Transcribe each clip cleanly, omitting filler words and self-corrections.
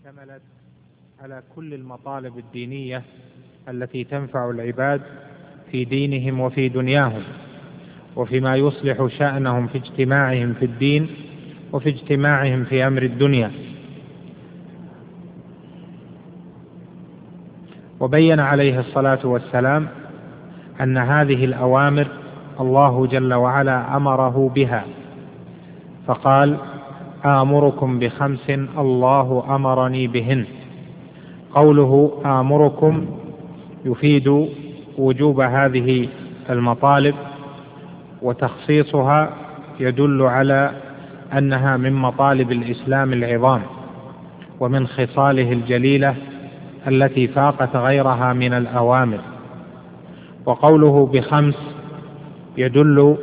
شملت على كل المطالب الدينية التي تنفع العباد في دينهم وفي دنياهم، وفيما يصلح شأنهم في اجتماعهم في الدين وفي اجتماعهم في أمر الدنيا. وبين عليه الصلاة والسلام أن هذه الأوامر الله جل وعلا أمره بها، فقال: آمركم بخمس الله أمرني بهن. قوله آمركم يفيد وجوب هذه المطالب، وتخصيصها يدل على أنها من مطالب الإسلام العظام ومن خصاله الجليلة التي فاقت غيرها من الأوامر. وقوله بخمس يدل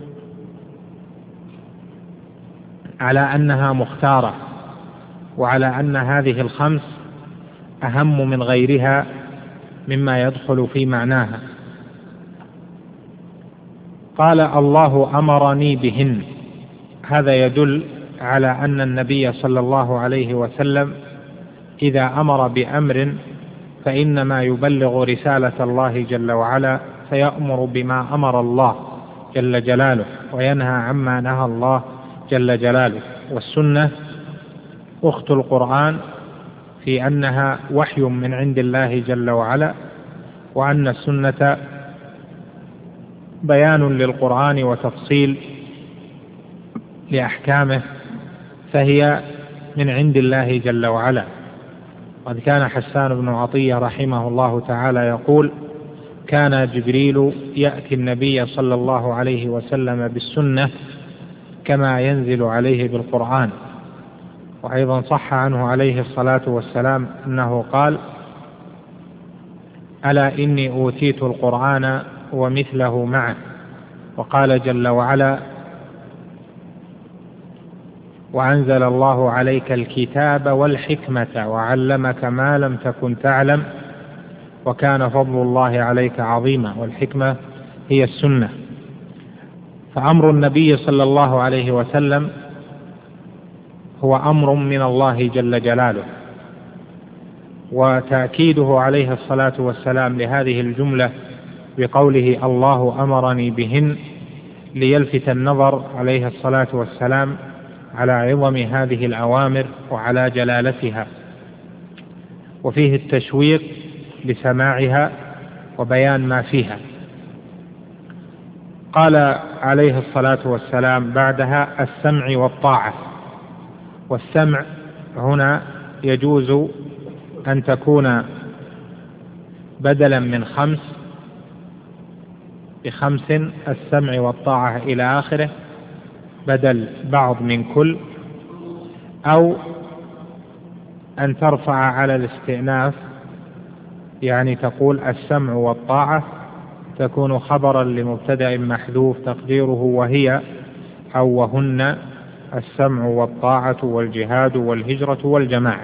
على أنها مختارة، وعلى أن هذه الخمس أهم من غيرها مما يدخل في معناها. قال: الله أمرني بهن، هذا يدل على أن النبي صلى الله عليه وسلم إذا أمر بأمر فإنما يبلغ رسالة الله جل وعلا، فيأمر بما أمر الله جل جلاله وينهى عما نهى الله جل جلاله. والسنة أخت القرآن في أنها وحي من عند الله جل وعلا، وأن السنة بيان للقرآن وتفصيل لأحكامه، فهي من عند الله جل وعلا. قد كان حسان بن عطية رحمه الله تعالى يقول: كان جبريل يأتي النبي صلى الله عليه وسلم بالسنة كما ينزل عليه بالقرآن. وأيضا صح عنه عليه الصلاة والسلام أنه قال: ألا إني أوتيت القرآن ومثله معه. وقال جل وعلا: وأنزل الله عليك الكتاب والحكمة وعلمك ما لم تكن تعلم وكان فضل الله عليك عظيما. والحكمة هي السنة. فأمر النبي صلى الله عليه وسلم هو أمر من الله جل جلاله، وتأكيده عليه الصلاة والسلام لهذه الجملة بقوله الله أمرني بهن ليلفت النظر عليه الصلاة والسلام على عظم هذه الأوامر وعلى جلالتها، وفيه التشويق لسماعها وبيان ما فيها. قال عليه الصلاة والسلام بعدها: السمع والطاعة. والسمع هنا يجوز أن تكون بدلا من خمس بخمس، السمع والطاعة إلى آخره، بدل بعض من كل، أو أن ترفع على الاستئناف، يعني تقول السمع والطاعة، تكون خبرا لمبتدأ محذوف تقديره وهي أو وهن السمع والطاعة والجهاد والهجرة والجماعة.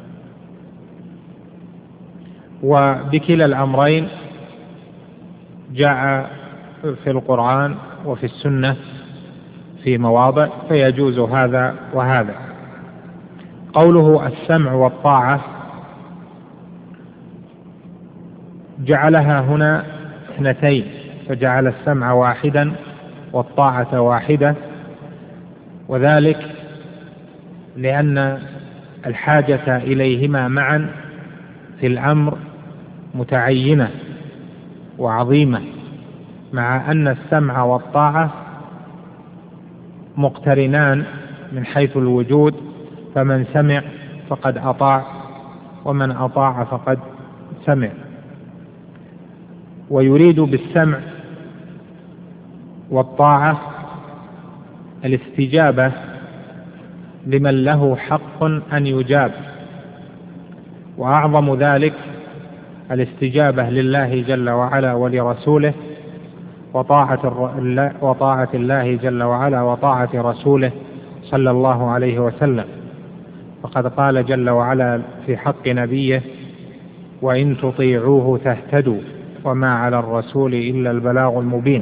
وبكلا الأمرين جاء في القرآن وفي السنة في مواضع، فيجوز هذا وهذا. قوله السمع والطاعة جعلها هنا اثنتين، فجعل السمع واحدا والطاعة واحدة، وذلك لأن الحاجة إليهما معا في الأمر متعينة وعظيمة، مع أن السمع والطاعة مقترنان من حيث الوجود، فمن سمع فقد أطاع ومن أطاع فقد سمع. ويريد بالسمع والطاعة الاستجابة لمن له حق أن يجاب، وأعظم ذلك الاستجابة لله جل وعلا ولرسوله، وطاعة الله جل وعلا وطاعة رسوله صلى الله عليه وسلم. فقد قال جل وعلا في حق نبيه: وإن تطيعوه تهتدوا وما على الرسول إلا البلاغ المبين.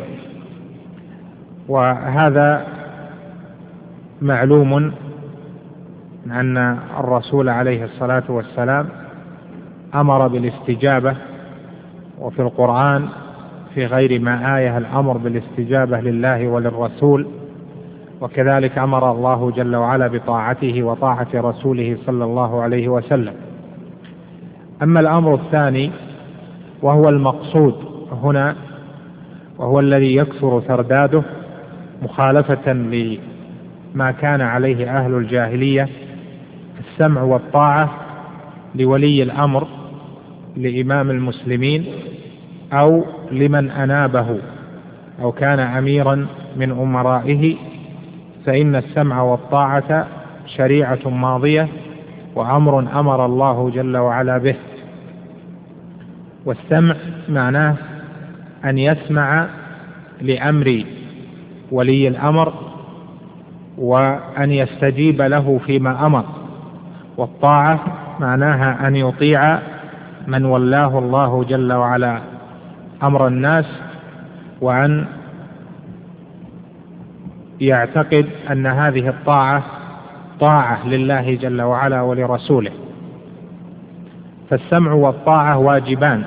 وهذا معلوم أن الرسول عليه الصلاة والسلام أمر بالاستجابة، وفي القرآن في غير ما آية الأمر بالاستجابة لله وللرسول، وكذلك أمر الله جل وعلا بطاعته وطاعة رسوله صلى الله عليه وسلم. أما الأمر الثاني وهو المقصود هنا، وهو الذي يكثر ترداده مخالفة لما كان عليه أهل الجاهلية، السمع والطاعة لولي الأمر، لإمام المسلمين أو لمن أنابه أو كان أميرا من أمرائه، فإن السمع والطاعة شريعة ماضية وأمر أمر الله جل وعلا به. والسمع معناه أن يسمع لأمر ولي الأمر وأن يستجيب له فيما أمر، والطاعة معناها أن يطيع من ولاه الله جل وعلا أمر الناس، وأن يعتقد أن هذه الطاعة طاعة لله جل وعلا ولرسوله. فالسمع والطاعة واجبان،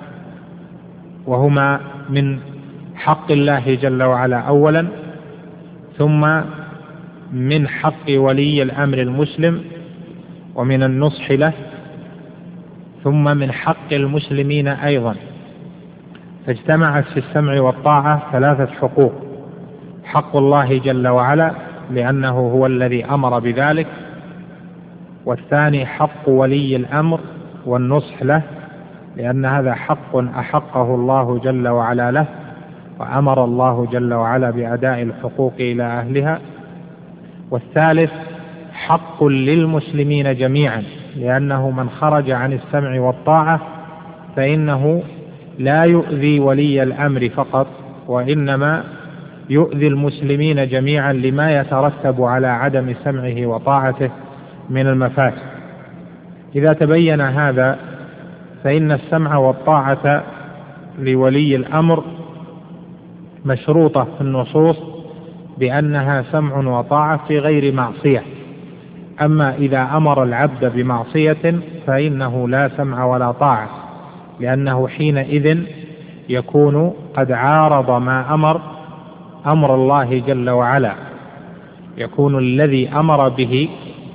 وهما من حق الله جل وعلا أولا، ثم من حق ولي الأمر المسلم ومن النصح له، ثم من حق المسلمين أيضا. فاجتمعت في السمع والطاعة ثلاثة حقوق: حق الله جل وعلا لأنه هو الذي أمر بذلك، والثاني حق ولي الأمر والنصح له لأن هذا حق أحقه الله جل وعلا له، وأمر الله جل وعلا بأداء الحقوق إلى أهلها، والثالث حق للمسلمين جميعا، لأنه من خرج عن السمع والطاعة فإنه لا يؤذي ولي الأمر فقط، وإنما يؤذي المسلمين جميعا لما يترتب على عدم سمعه وطاعته من المفاسد. إذا تبين هذا فإن السمع والطاعة لولي الأمر مشروطة في النصوص بأنها سمع وطاعة في غير معصية. أما إذا أمر العبد بمعصية فإنه لا سمع ولا طاعة، لأنه حينئذ يكون قد عارض ما أمر الله جل وعلا، يكون الذي أمر به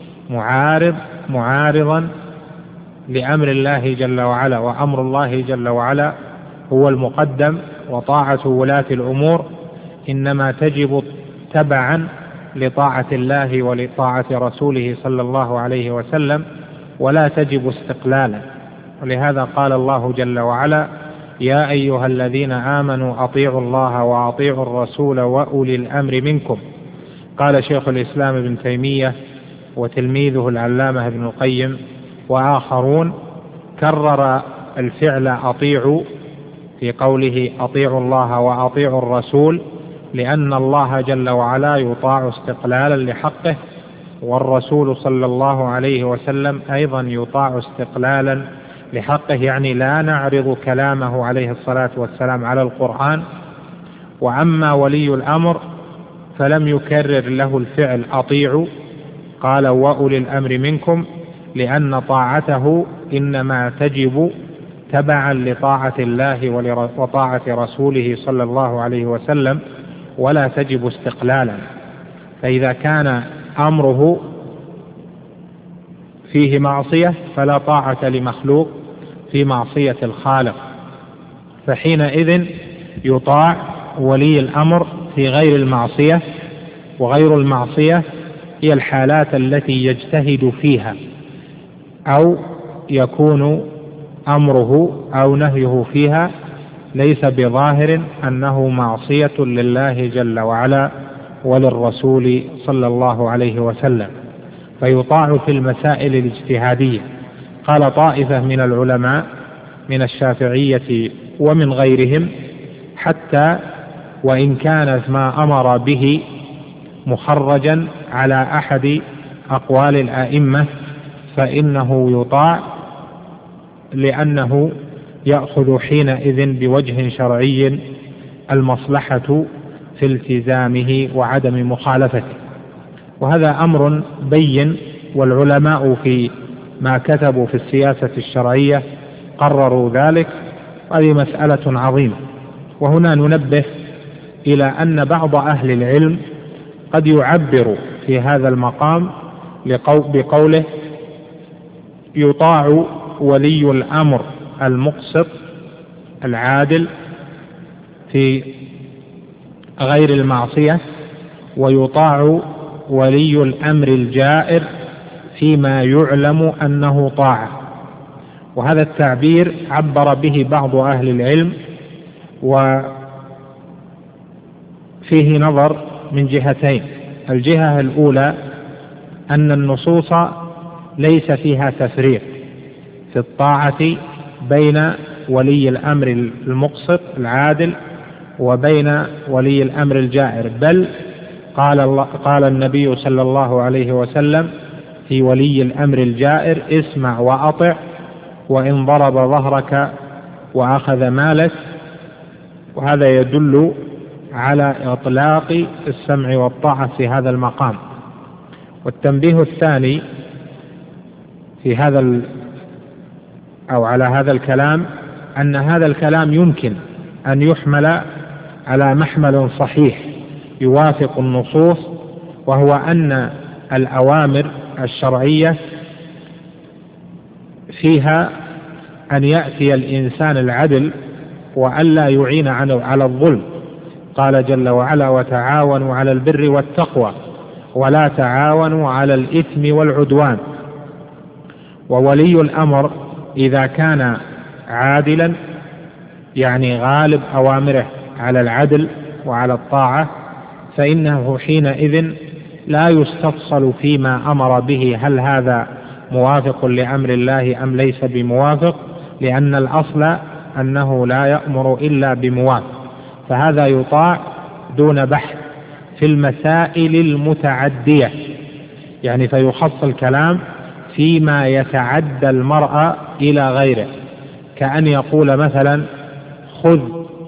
معارضا لأمر الله جل وعلا، وأمر الله جل وعلا هو المقدم، وطاعة ولاة الأمور إنما تجب تبعا لطاعة الله ولطاعة رسوله صلى الله عليه وسلم، ولا تجب استقلالا. ولهذا قال الله جل وعلا: يا أيها الذين آمنوا أطيعوا الله وأطيعوا الرسول وأولي الأمر منكم. قال شيخ الإسلام ابن تيمية وتلميذه العلامة ابن القيم وآخرون كرر الفعل أطيعوا في قوله أطيعوا الله وأطيعوا الرسول، لأن الله جل وعلا يطاع استقلالا لحقه، والرسول صلى الله عليه وسلم أيضا يطاع استقلالا لحقه، يعني لا نعرض كلامه عليه الصلاة والسلام على القرآن. وأما ولي الأمر فلم يكرر له الفعل أطيعوا، قال وأولي الأمر منكم، لأن طاعته إنما تجب تبعا لطاعة الله وطاعة رسوله صلى الله عليه وسلم، ولا تجب استقلالا. فإذا كان أمره فيه معصية فلا طاعة لمخلوق في معصية الخالق، فحينئذ يطاع ولي الأمر في غير المعصية. وغير المعصية هي الحالات التي يجتهد فيها أو يكون أمره أو نهيه فيها ليس بظاهر أنه معصية لله جل وعلا وللرسول صلى الله عليه وسلم، فيطاع في المسائل الاجتهادية. قال طائفة من العلماء من الشافعية ومن غيرهم: حتى وإن كان ما أمر به مخرجا على أحد أقوال الآئمة فإنه يطاع، لأنه يأخذ حينئذ بوجه شرعي المصلحة في التزامه وعدم مخالفته. وهذا أمر بين والعلماء في ما كتبوا في السياسة الشرعية قرروا ذلك. هذه مسألة عظيمة. وهنا ننبه إلى أن بعض أهل العلم قد يعبر في هذا المقام بقوله يطاع ولي الأمر المقسط العادل في غير المعصية، ويطاع ولي الأمر الجائر فيما يعلم أنه طاعة. وهذا التعبير عبر به بعض أهل العلم، وفيه نظر من جهتين. الجهة الأولى أن النصوص ليس فيها تفريق في الطاعة بين ولي الأمر المقسط العادل وبين ولي الأمر الجائر، بل قال النبي صلى الله عليه وسلم في ولي الأمر الجائر اسمع وأطع وإن ضرب ظهرك وأخذ مالك. وهذا يدل على إطلاق السمع والطاعة في هذا المقام. والتنبيه الثاني في هذا أو على هذا الكلام أن هذا الكلام يمكن أن يحمل على محمل صحيح يوافق النصوص، وهو أن الأوامر الشرعية فيها أن يأتي الإنسان العدل وألا يعين على الظلم. قال جل وعلا وتعاونوا على البر والتقوى ولا تعاونوا على الإثم والعدوان. وولي الأمر إذا كان عادلا يعني غالب أوامره على العدل وعلى الطاعة، فإنه حينئذ لا يستفصل فيما أمر به هل هذا موافق لأمر الله أم ليس بموافق، لأن الأصل أنه لا يأمر إلا بموافق. فهذا يطاع دون بحث في المسائل المتعدية، يعني فيخص الكلام فيما يتعدى المرء إلى غيره، كأن يقول مثلا خذ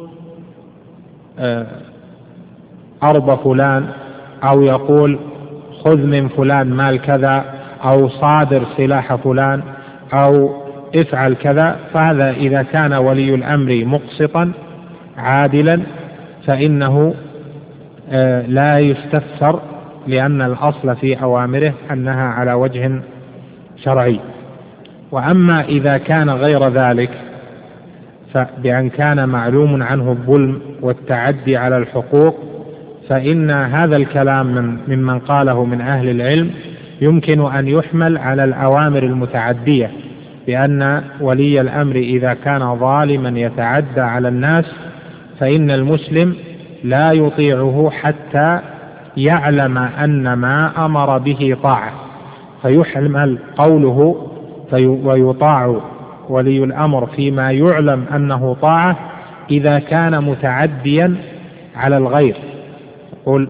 أرض فلان، أو يقول خذ من فلان مال كذا، أو صادر سلاح فلان، أو افعل كذا. فهذا إذا كان ولي الأمر مقسطا عادلا فإنه لا يستفسر، لأن الأصل في أوامره أنها على وجه شرعي. وأما إذا كان غير ذلك بأن كان معلوم عنه الظلم والتعدي على الحقوق، فإن هذا الكلام ممن قاله من أهل العلم يمكن أن يحمل على الأوامر المتعدية، بأن ولي الأمر إذا كان ظالما يتعدى على الناس فإن المسلم لا يطيعه حتى يعلم أن ما أمر به طاعة، فيحمل قوله ويطاع ولي الأمر فيما يعلم أنه طاعة إذا كان متعديا على الغير، قل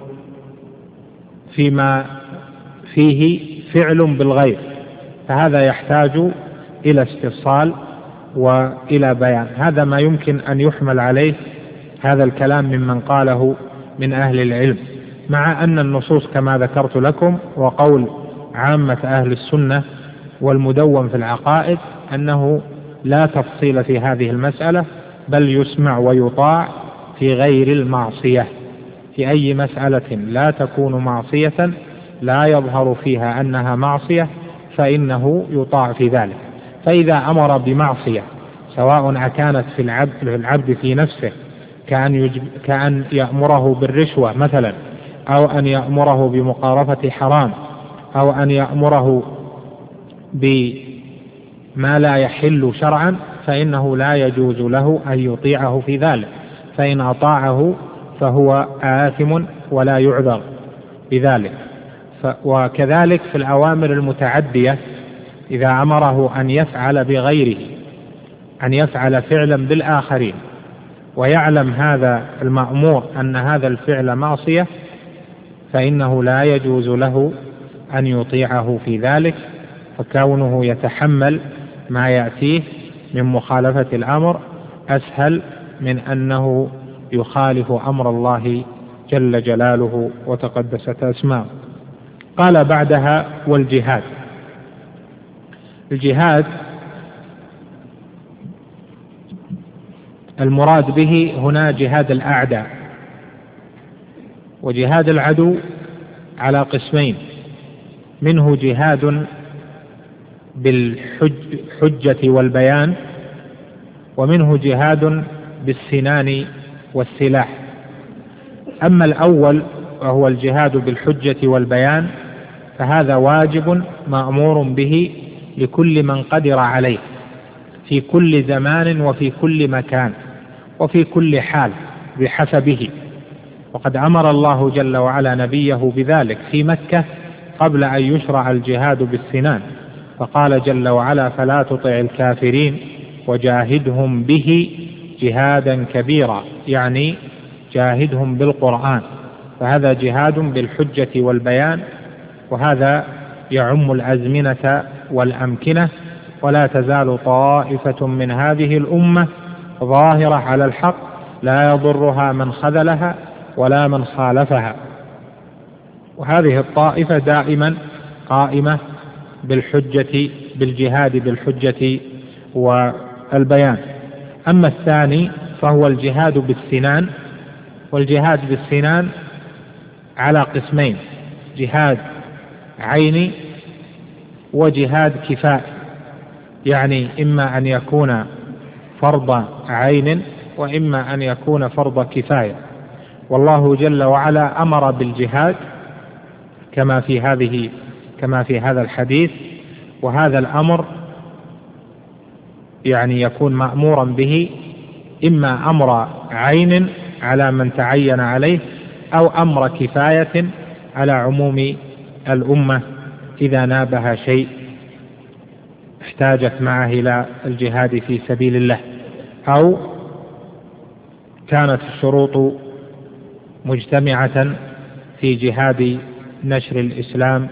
فيما فيه فعل بالغير، فهذا يحتاج إلى استفصال وإلى بيان. هذا ما يمكن أن يحمل عليه هذا الكلام ممن قاله من أهل العلم، مع أن النصوص كما ذكرت لكم وقول عامة أهل السنة والمدون في العقائد أنه لا تفصيل في هذه المسألة، بل يسمع ويطاع في غير المعصية. في أي مسألة لا تكون معصية لا يظهر فيها أنها معصية فإنه يطاع في ذلك. فإذا أمر بمعصية سواء كانت في العبد في نفسه كأن يأمره بالرشوة مثلا، أو أن يأمره بمقارفة حرام، أو أن يأمره بما لا يحل شرعا، فإنه لا يجوز له أن يطيعه في ذلك، فإن أطاعه فهو آثم ولا يعذر بذلك. وكذلك في الأوامر المتعدية إذا أمره أن يفعل بغيره، أن يفعل فعلا بالآخرين، ويعلم هذا المأمور أن هذا الفعل معصية، فإنه لا يجوز له أن يطيعه في ذلك، فكونه يتحمل ما يأتيه من مخالفة الأمر أسهل من أنه يخالف أمر الله جل جلاله وتقدست أسماؤه. قال بعدها والجهاد. الجهاد المراد به هنا جهاد الأعداء، وجهاد العدو على قسمين: منه جهاد بالحجة والبيان، ومنه جهاد بالسنان والسلاح. أما الأول وهو الجهاد بالحجة والبيان فهذا واجب مأمور به لكل من قدر عليه في كل زمان وفي كل مكان وفي كل حال بحسبه. وقد أمر الله جل وعلا نبيه بذلك في مكة قبل أن يشرع الجهاد بالسنان، فقال جل وعلا: فلا تطع الكافرين وجاهدهم به جهادا كبيرا، يعني جاهدهم بالقرآن. فهذا جهاد بالحجة والبيان، وهذا يعم الأزمنة والأمكنة. ولا تزال طائفة من هذه الأمة ظاهرة على الحق لا يضرها من خذلها ولا من خالفها. وهذه الطائفة دائما قائمة بالجهاد بالحجة والبيان. أما الثاني فهو الجهاد بالسنان، والجهاد بالسنان على قسمين: جهاد عيني وجهاد كفاء، يعني إما أن يكون فرض عين وإما أن يكون فرض كفاية. والله جل وعلا أمر بالجهاد كما في هذا الحديث، وهذا الأمر يعني يكون مأمورا به إما أمر عين على من تعين عليه، أو أمر كفاية على عموم الأمة إذا نابها شيء احتاجت معه إلى الجهاد في سبيل الله، أو كانت الشروط مجتمعة في جهاد نشر الإسلام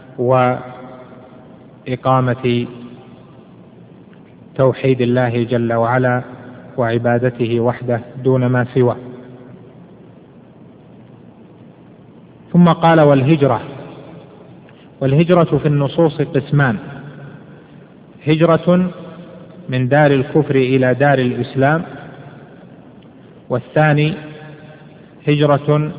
وإقامة توحيد الله جل وعلا وعبادته وحده دون ما سواه. ثم قال: والهجرة في النصوص قسمان: هجرة من دار الكفر إلى دار الإسلام، والثاني هجرة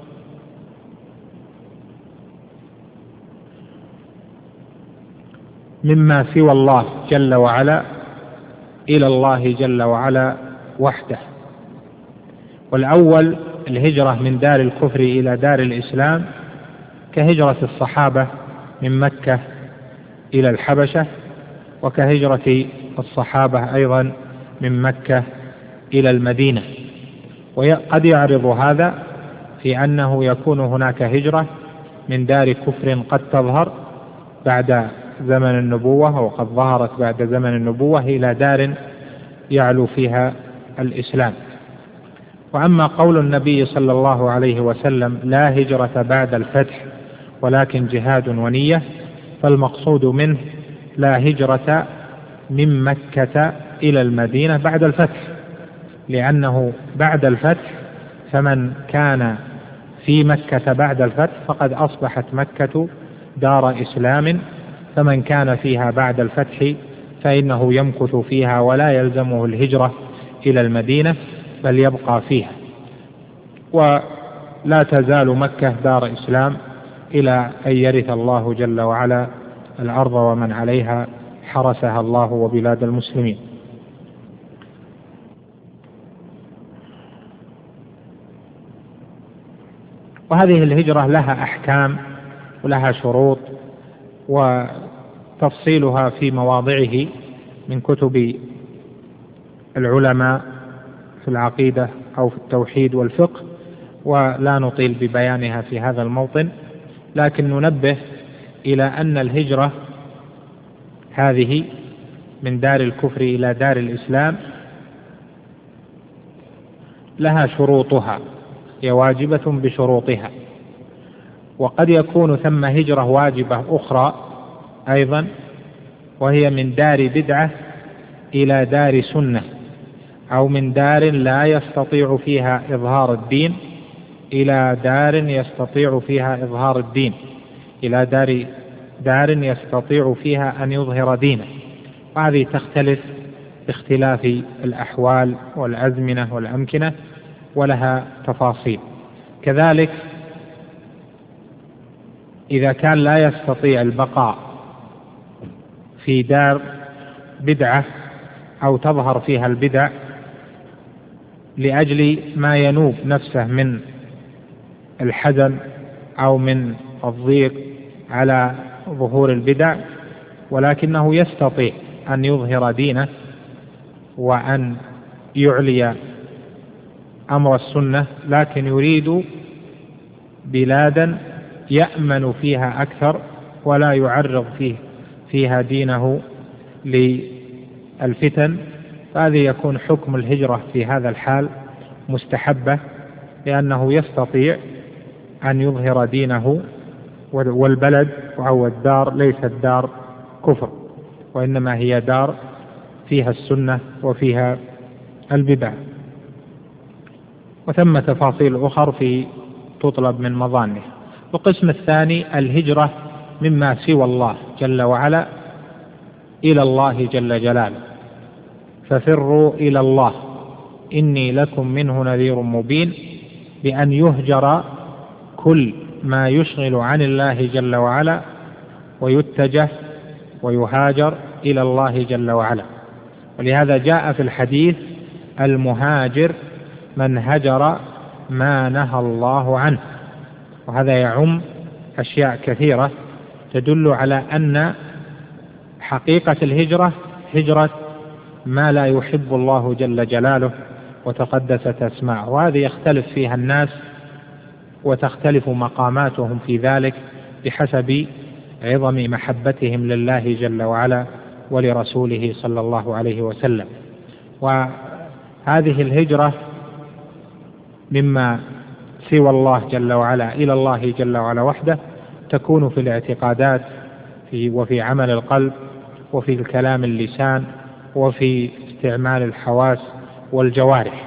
مما سوى الله جل وعلا إلى الله جل وعلا وحده. والأول الهجرة من دار الكفر إلى دار الإسلام كهجرة الصحابة من مكة إلى الحبشة، وكهجرة الصحابة أيضا من مكة إلى المدينة. وقد يعرض هذا في أنه يكون هناك هجرة من دار كفر قد تظهر بعد زمن النبوة، وقد ظهرت بعد زمن النبوة، إلى دار يعلو فيها الإسلام. وأما قول النبي صلى الله عليه وسلم: لا هجرة بعد الفتح ولكن جهاد ونية، فالمقصود منه لا هجرة من مكة إلى المدينة بعد الفتح، لأنه بعد الفتح فمن كان في مكة بعد الفتح فقد أصبحت مكة دار إسلام، فمن كان فيها بعد الفتح فإنه يمكث فيها ولا يلزمه الهجرة إلى المدينة بل يبقى فيها. ولا تزال مكة دار إسلام إلى أن يرث الله جل وعلا الأرض ومن عليها، حرسها الله وبلاد المسلمين. وهذه الهجرة لها أحكام ولها شروط، وتفصيلها في مواضعه من كتب العلماء في العقيدة أو في التوحيد والفقه، ولا نطيل ببيانها في هذا الموطن، لكن ننبه إلى أن الهجرة هذه من دار الكفر إلى دار الإسلام لها شروطها، هي واجبة بشروطها. وقد يكون ثم هجرة واجبة أخرى أيضا، وهي من دار بدعة إلى دار سنة، أو من دار لا يستطيع فيها إظهار الدين إلى دار يستطيع فيها إظهار الدين، إلى دار يستطيع فيها أن يظهر دينه. وهذه تختلف باختلاف الأحوال والأزمنة والأمكنة ولها تفاصيل. كذلك إذا كان لا يستطيع البقاء في دار بدعة أو تظهر فيها البدع لأجل ما ينوب نفسه من الحزن أو من الضيق على ظهور البدع، ولكنه يستطيع أن يظهر دينه وأن يعلي أمر السنة، لكن يريد بلادا يأمن فيها أكثر ولا يعرض فيها دينه للفتن، فهذا يكون حكم الهجرة في هذا الحال مستحبة، لأنه يستطيع أن يظهر دينه، والبلد أو الدار ليست دار كفر، وإنما هي دار فيها السنة وفيها البدع. وثم تفاصيل أخرى تطلب من مظانه. القسم الثاني الهجرة مما سوى الله جل وعلا إلى الله جل جلاله، ففروا إلى الله إني لكم منه نذير مبين، بأن يهجر كل ما يشغل عن الله جل وعلا ويتجه ويهاجر إلى الله جل وعلا. ولهذا جاء في الحديث المهاجر من هجر ما نهى الله عنه، وهذا يعم أشياء كثيرة تدل على أن حقيقة الهجرة هجرة ما لا يحب الله جل جلاله وتقدست أسماءه، وهذه يختلف فيها الناس وتختلف مقاماتهم في ذلك بحسب عظم محبتهم لله جل وعلا ولرسوله صلى الله عليه وسلم. وهذه الهجرة مما سوى الله جل وعلا إلى الله جل وعلا وحده تكون في الاعتقادات وفي عمل القلب وفي الكلام اللسان وفي استعمال الحواس والجوارح،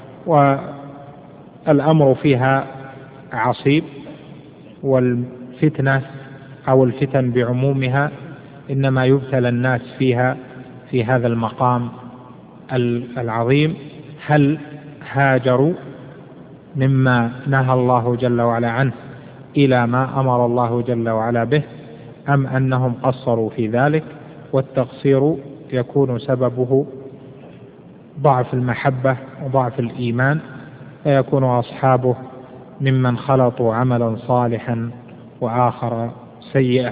والأمر فيها عصيب، والفتنة أو الفتن بعمومها إنما يبتلى الناس فيها في هذا المقام العظيم. هل هاجروا مما نهى الله جل وعلا عنه إلى ما أمر الله جل وعلا به، أم أنهم قصروا في ذلك؟ والتقصير يكون سببه ضعف المحبة وضعف الإيمان، فيكون أصحابه ممن خلطوا عملا صالحا وآخر سيئا.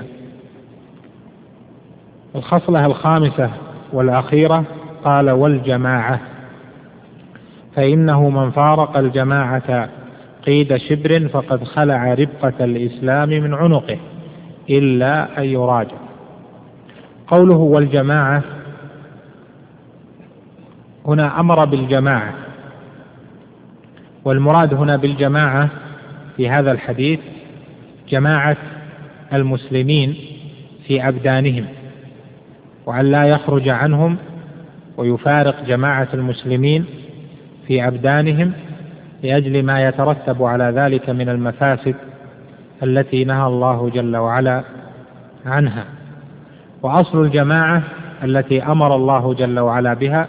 الخصلة الخامسة والأخيرة قال والجماعة، فإنه من فارق الجماعة قيد شبر فقد خلع ربقة الإسلام من عنقه إلا أن يراجع. قوله والجماعة هنا أمر بالجماعة، والمراد هنا بالجماعة في هذا الحديث جماعة المسلمين في أبدانهم، وأن لا يخرج عنهم ويفارق جماعة المسلمين في أبدانهم لأجل ما يترتب على ذلك من المفاسد التي نهى الله جل وعلا عنها. وأصل الجماعة التي أمر الله جل وعلا بها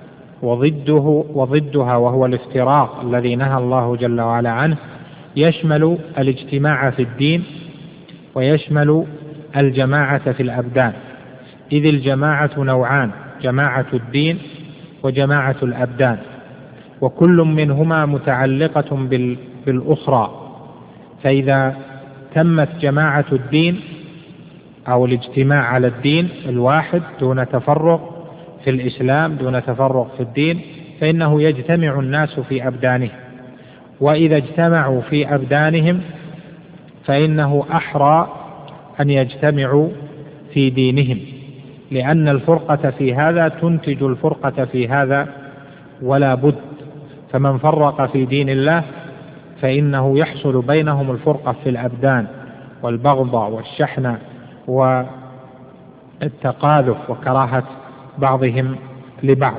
وضدها وهو الافتراق الذي نهى الله جل وعلا عنه يشمل الاجتماع في الدين ويشمل الجماعة في الأبدان، إذ الجماعة نوعان: جماعة الدين وجماعة الأبدان، وكل منهما متعلقة بالأخرى. فإذا تمت جماعة الدين أو الاجتماع على الدين الواحد دون تفرق في الإسلام، دون تفرق في الدين، فإنه يجتمع الناس في أبدانهم. وإذا اجتمعوا في أبدانهم فإنه أحرى أن يجتمعوا في دينهم، لأن الفرقة في هذا تنتج الفرقة في هذا ولا بد. فمن فرق في دين الله فإنه يحصل بينهم الفرقة في الأبدان والبغضة والشحنة والتقاذف وكراهة بعضهم لبعض.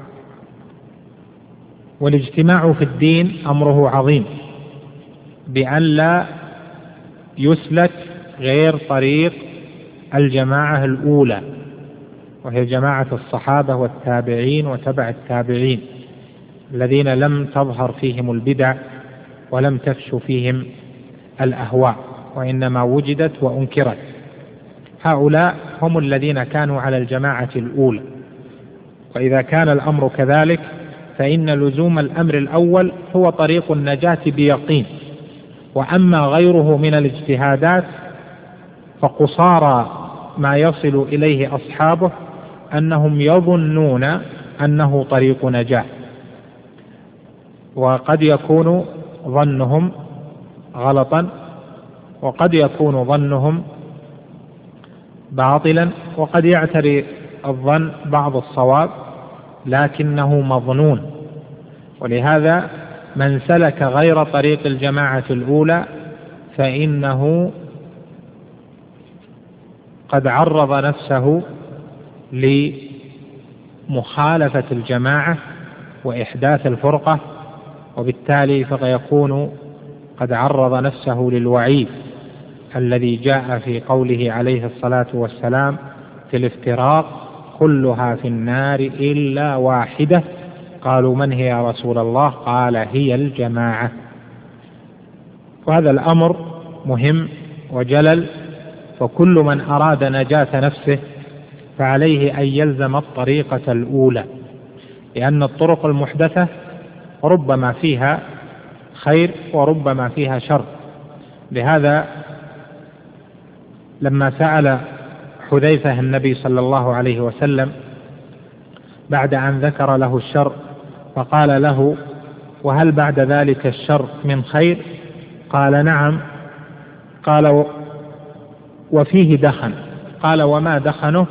والاجتماع في الدين أمره عظيم، بأن لا يسلك غير طريق الجماعة الأولى وهي جماعة الصحابة والتابعين وتبع التابعين الذين لم تظهر فيهم البدع ولم تفشو فيهم الأهواء، وإنما وجدت وأنكرت. هؤلاء هم الذين كانوا على الجماعة الأولى. وإذا كان الأمر كذلك فإن لزوم الأمر الأول هو طريق النجاة بيقين، وأما غيره من الاجتهادات فقصارى ما يصل إليه أصحابه أنهم يظنون أنه طريق نجاة، وقد يكون ظنهم غلطا، وقد يكون ظنهم باطلا، وقد يعتري الظن بعض الصواب لكنه مظنون. ولهذا من سلك غير طريق الجماعة الأولى فإنه قد عرض نفسه لمخالفة الجماعة وإحداث الفرقة، وبالتالي فيكون قد عرض نفسه للوعيد الذي جاء في قوله عليه الصلاة والسلام في الافتراق: كلها في النار إلا واحدة. قالوا: من هي يا رسول الله؟ قال: هي الجماعة. وهذا الأمر مهم وجلل، وكل من أراد نجاة نفسه فعليه أن يلزم الطريقة الأولى، لأن الطرق المحدثة ربما فيها خير وربما فيها شر. لهذا لما سأل حذيفة النبي صلى الله عليه وسلم بعد أن ذكر له الشر فقال له: وهل بعد ذلك الشر من خير؟ قال: نعم. قال: وفيه دخن. قال: وما دخنه؟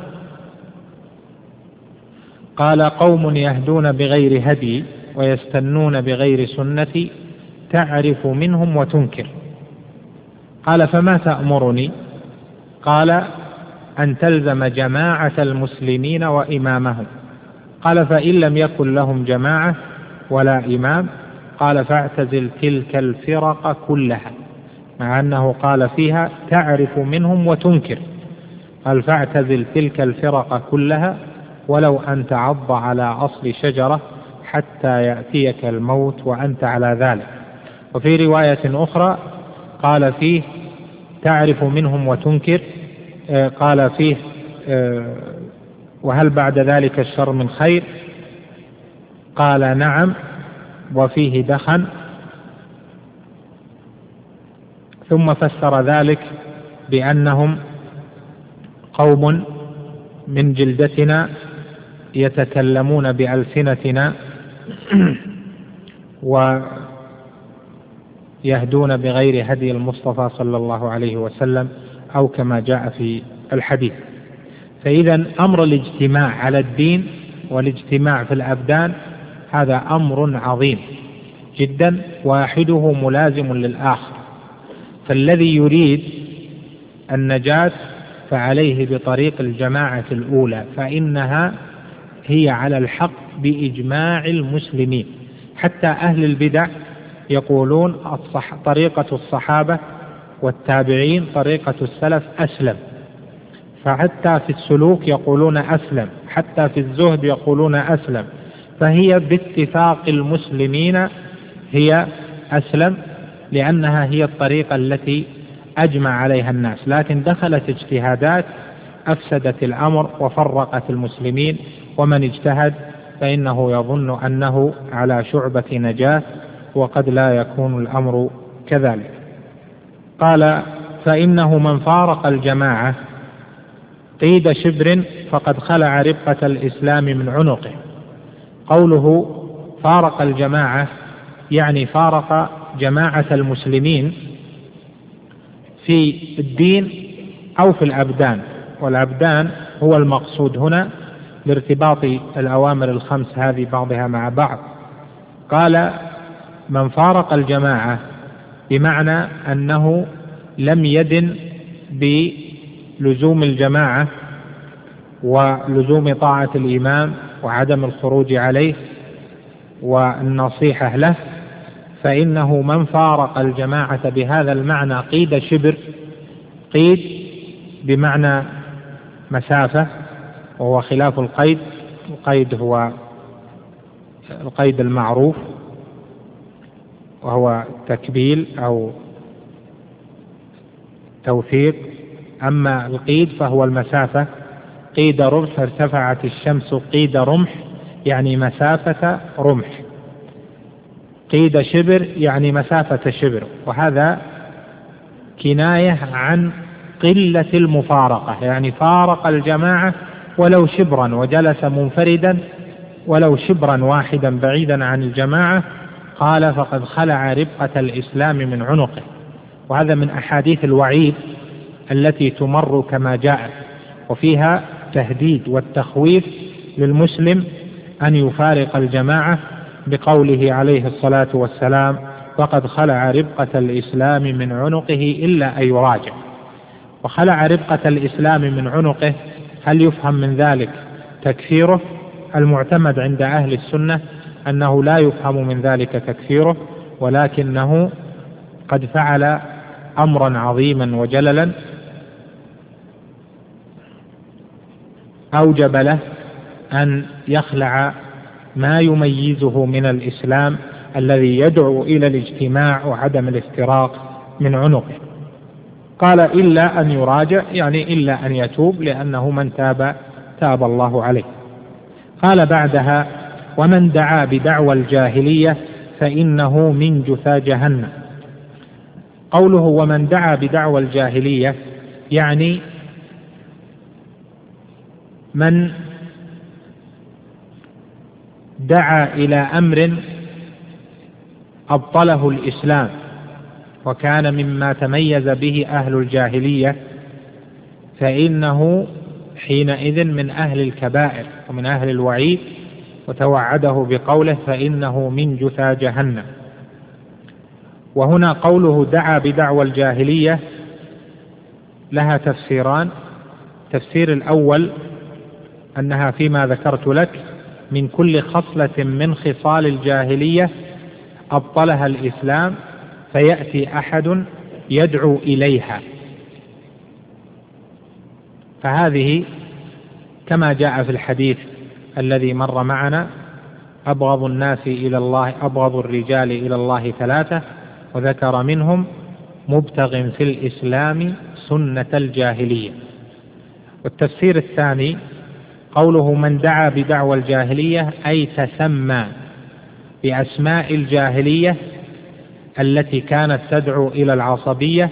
قال: قوم يهدون بغير هدي ويستنون بغير سنتي تعرف منهم وتنكر. قال: فما تأمرني؟ قال: أن تلزم جماعة المسلمين وإمامهم. قال: فإن لم يكن لهم جماعة ولا إمام؟ قال: فاعتزل تلك الفرق كلها، مع أنه قال فيها تعرف منهم وتنكر. قال: فاعتزل تلك الفرق كلها ولو أن تعض على أصل شجرة حتى يأتيك الموت وأنت على ذلك. وفي رواية أخرى قال فيه تعرف منهم وتنكر، قال فيه: وهل بعد ذلك الشر من خير؟ قال: نعم. وفيه دخن. ثم فسر ذلك بأنهم قوم من جلدتنا يتكلمون بألسنتنا ويهدون بغير هدي المصطفى صلى الله عليه وسلم، أو كما جاء في الحديث. فإذا أمر الاجتماع على الدين والاجتماع في الأبدان هذا أمر عظيم جدا، واحده ملازم للآخر. فالذي يريد النجاة فعليه بطريق الجماعة الأولى، فإنها هي على الحق بإجماع المسلمين. حتى أهل البدع يقولون طريقة الصحابة والتابعين طريقة السلف أسلم، فحتى في السلوك يقولون أسلم، حتى في الزهد يقولون أسلم. فهي باتفاق المسلمين هي أسلم، لأنها هي الطريقة التي أجمع عليها الناس. لكن دخلت اجتهادات أفسدت الأمر وفرقت المسلمين، ومن اجتهد فإنه يظن أنه على شعبة نجاة، وقد لا يكون الأمر كذلك. قال: فإنه من فارق الجماعة قيد شبر فقد خلع ربقة الإسلام من عنقه. قوله فارق الجماعة يعني فارق جماعة المسلمين في الدين أو في الأبدان، والأبدان هو المقصود هنا لارتباط الأوامر الخمس هذه بعضها مع بعض. قال: من فارق الجماعة بمعنى أنه لم يدن بلزوم الجماعة ولزوم طاعة الإمام وعدم الخروج عليه والنصيحة له، فإنه من فارق الجماعة بهذا المعنى قيد شبر، قيد بمعنى مسافة، وهو خلاف القيد. القيد هو القيد المعروف وهو تكبيل أو توثيق، أما القيد فهو المسافة. قيد رمح، ارتفعت الشمس قيد رمح يعني مسافة رمح. قيد شبر يعني مسافة شبر، وهذا كناية عن قلة المفارقة، يعني فارق الجماعة ولو شبرا وجلس منفردا ولو شبرا واحدا بعيدا عن الجماعة، قال فقد خلع ربقة الإسلام من عنقه. وهذا من أحاديث الوعيد التي تمر كما جاءت، وفيها تهديد والتخويف للمسلم أن يفارق الجماعة بقوله عليه الصلاة والسلام فقد خلع ربقة الإسلام من عنقه إلا أن يراجع. وخلع ربقة الإسلام من عنقه، هل يفهم من ذلك تكفيره؟ المعتمد عند أهل السنة أنه لا يفهم من ذلك تكفيره، ولكنه قد فعل أمرا عظيما وجللا أوجب له أن يخلع ما يميزه من الإسلام الذي يدعو إلى الاجتماع وعدم الافتراق من عنقه. قال إلا أن يراجع، يعني إلا أن يتوب، لأنه من تاب تاب الله عليه. قال بعدها ومن دعا بدعوى الجاهلية فإنه من جثى جهنم. قوله ومن دعا بدعوى الجاهلية يعني من دعا إلى أمر أبطله الإسلام وكان مما تميز به أهل الجاهلية، فإنه حينئذ من أهل الكبائر ومن أهل الوعيد، وتوعده بقوله فإنه من جثى جهنم. وهنا قوله دعا بدعوى الجاهلية لها تفسيران. التفسير الأول أنها فيما ذكرت لك من كل خصلة من خصال الجاهلية أبطلها الإسلام فيأتي أحد يدعو إليها، فهذه كما جاء في الحديث الذي مر معنا أبغض الناس إلى الله، أبغض الرجال إلى الله ثلاثة، وذكر منهم مبتغ في الإسلام سنة الجاهلية. والتفسير الثاني قوله من دعا بدعوى الجاهلية أي تسمى بأسماء الجاهلية التي كانت تدعو إلى العصبية،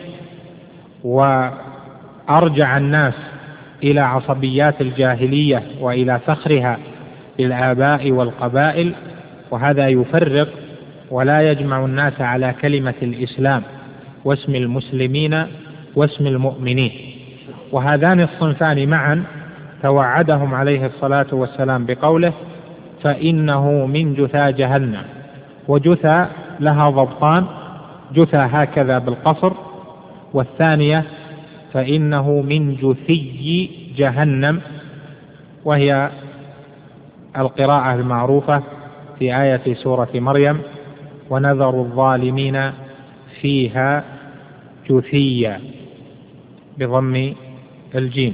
وأرجع الناس إلى عصبيات الجاهلية وإلى فخرها بالآباء والقبائل، وهذا يفرق ولا يجمع الناس على كلمة الإسلام واسم المسلمين واسم المؤمنين. وهذان الصنفان معا توعدهم عليه الصلاة والسلام بقوله فإنه من جثى جهنم. وجثى لها ضبطان، جثى هكذا بالقصر، والثانية فإنه من جثي جهنم، وهي القراءة المعروفة في آية سورة مريم ونذر الظالمين فيها جثيا بضم الجيم.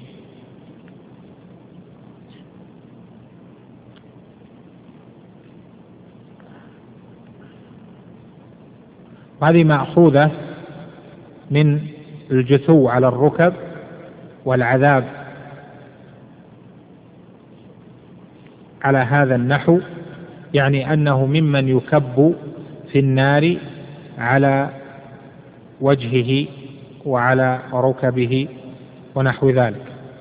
هذه مأخوذة من الجثو على الركب والعذاب على هذا النحو، يعني أنه ممن يكب في النار على وجهه وعلى ركبه ونحو ذلك.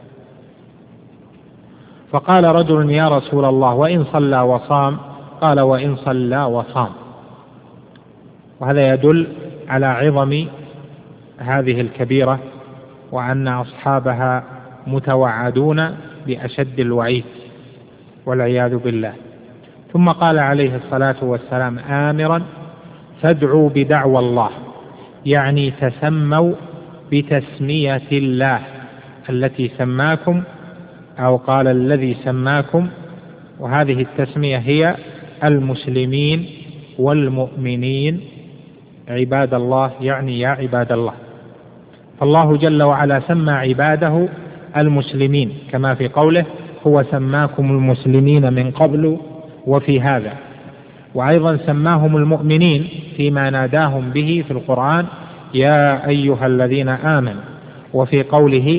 فقال رجل يا رسول الله وإن صلى وصام؟ قال وإن صلى وصام. وهذا يدل على عظم هذه الكبيرة وأن أصحابها متوعدون بأشد الوعيد والعياذ بالله. ثم قال عليه الصلاة والسلام آمرا فادعوا بدعوى الله، يعني تسموا بتسمية الله التي سماكم، أو قال الذي سماكم، وهذه التسمية هي المسلمين والمؤمنين عباد الله، يعني يا عباد الله. فالله جل وعلا سمى عباده المسلمين كما في قوله هو سماكم المسلمين من قبل وفي هذا، وأيضا سماهم المؤمنين فيما ناداهم به في القرآن يا أيها الذين آمنوا، وفي قوله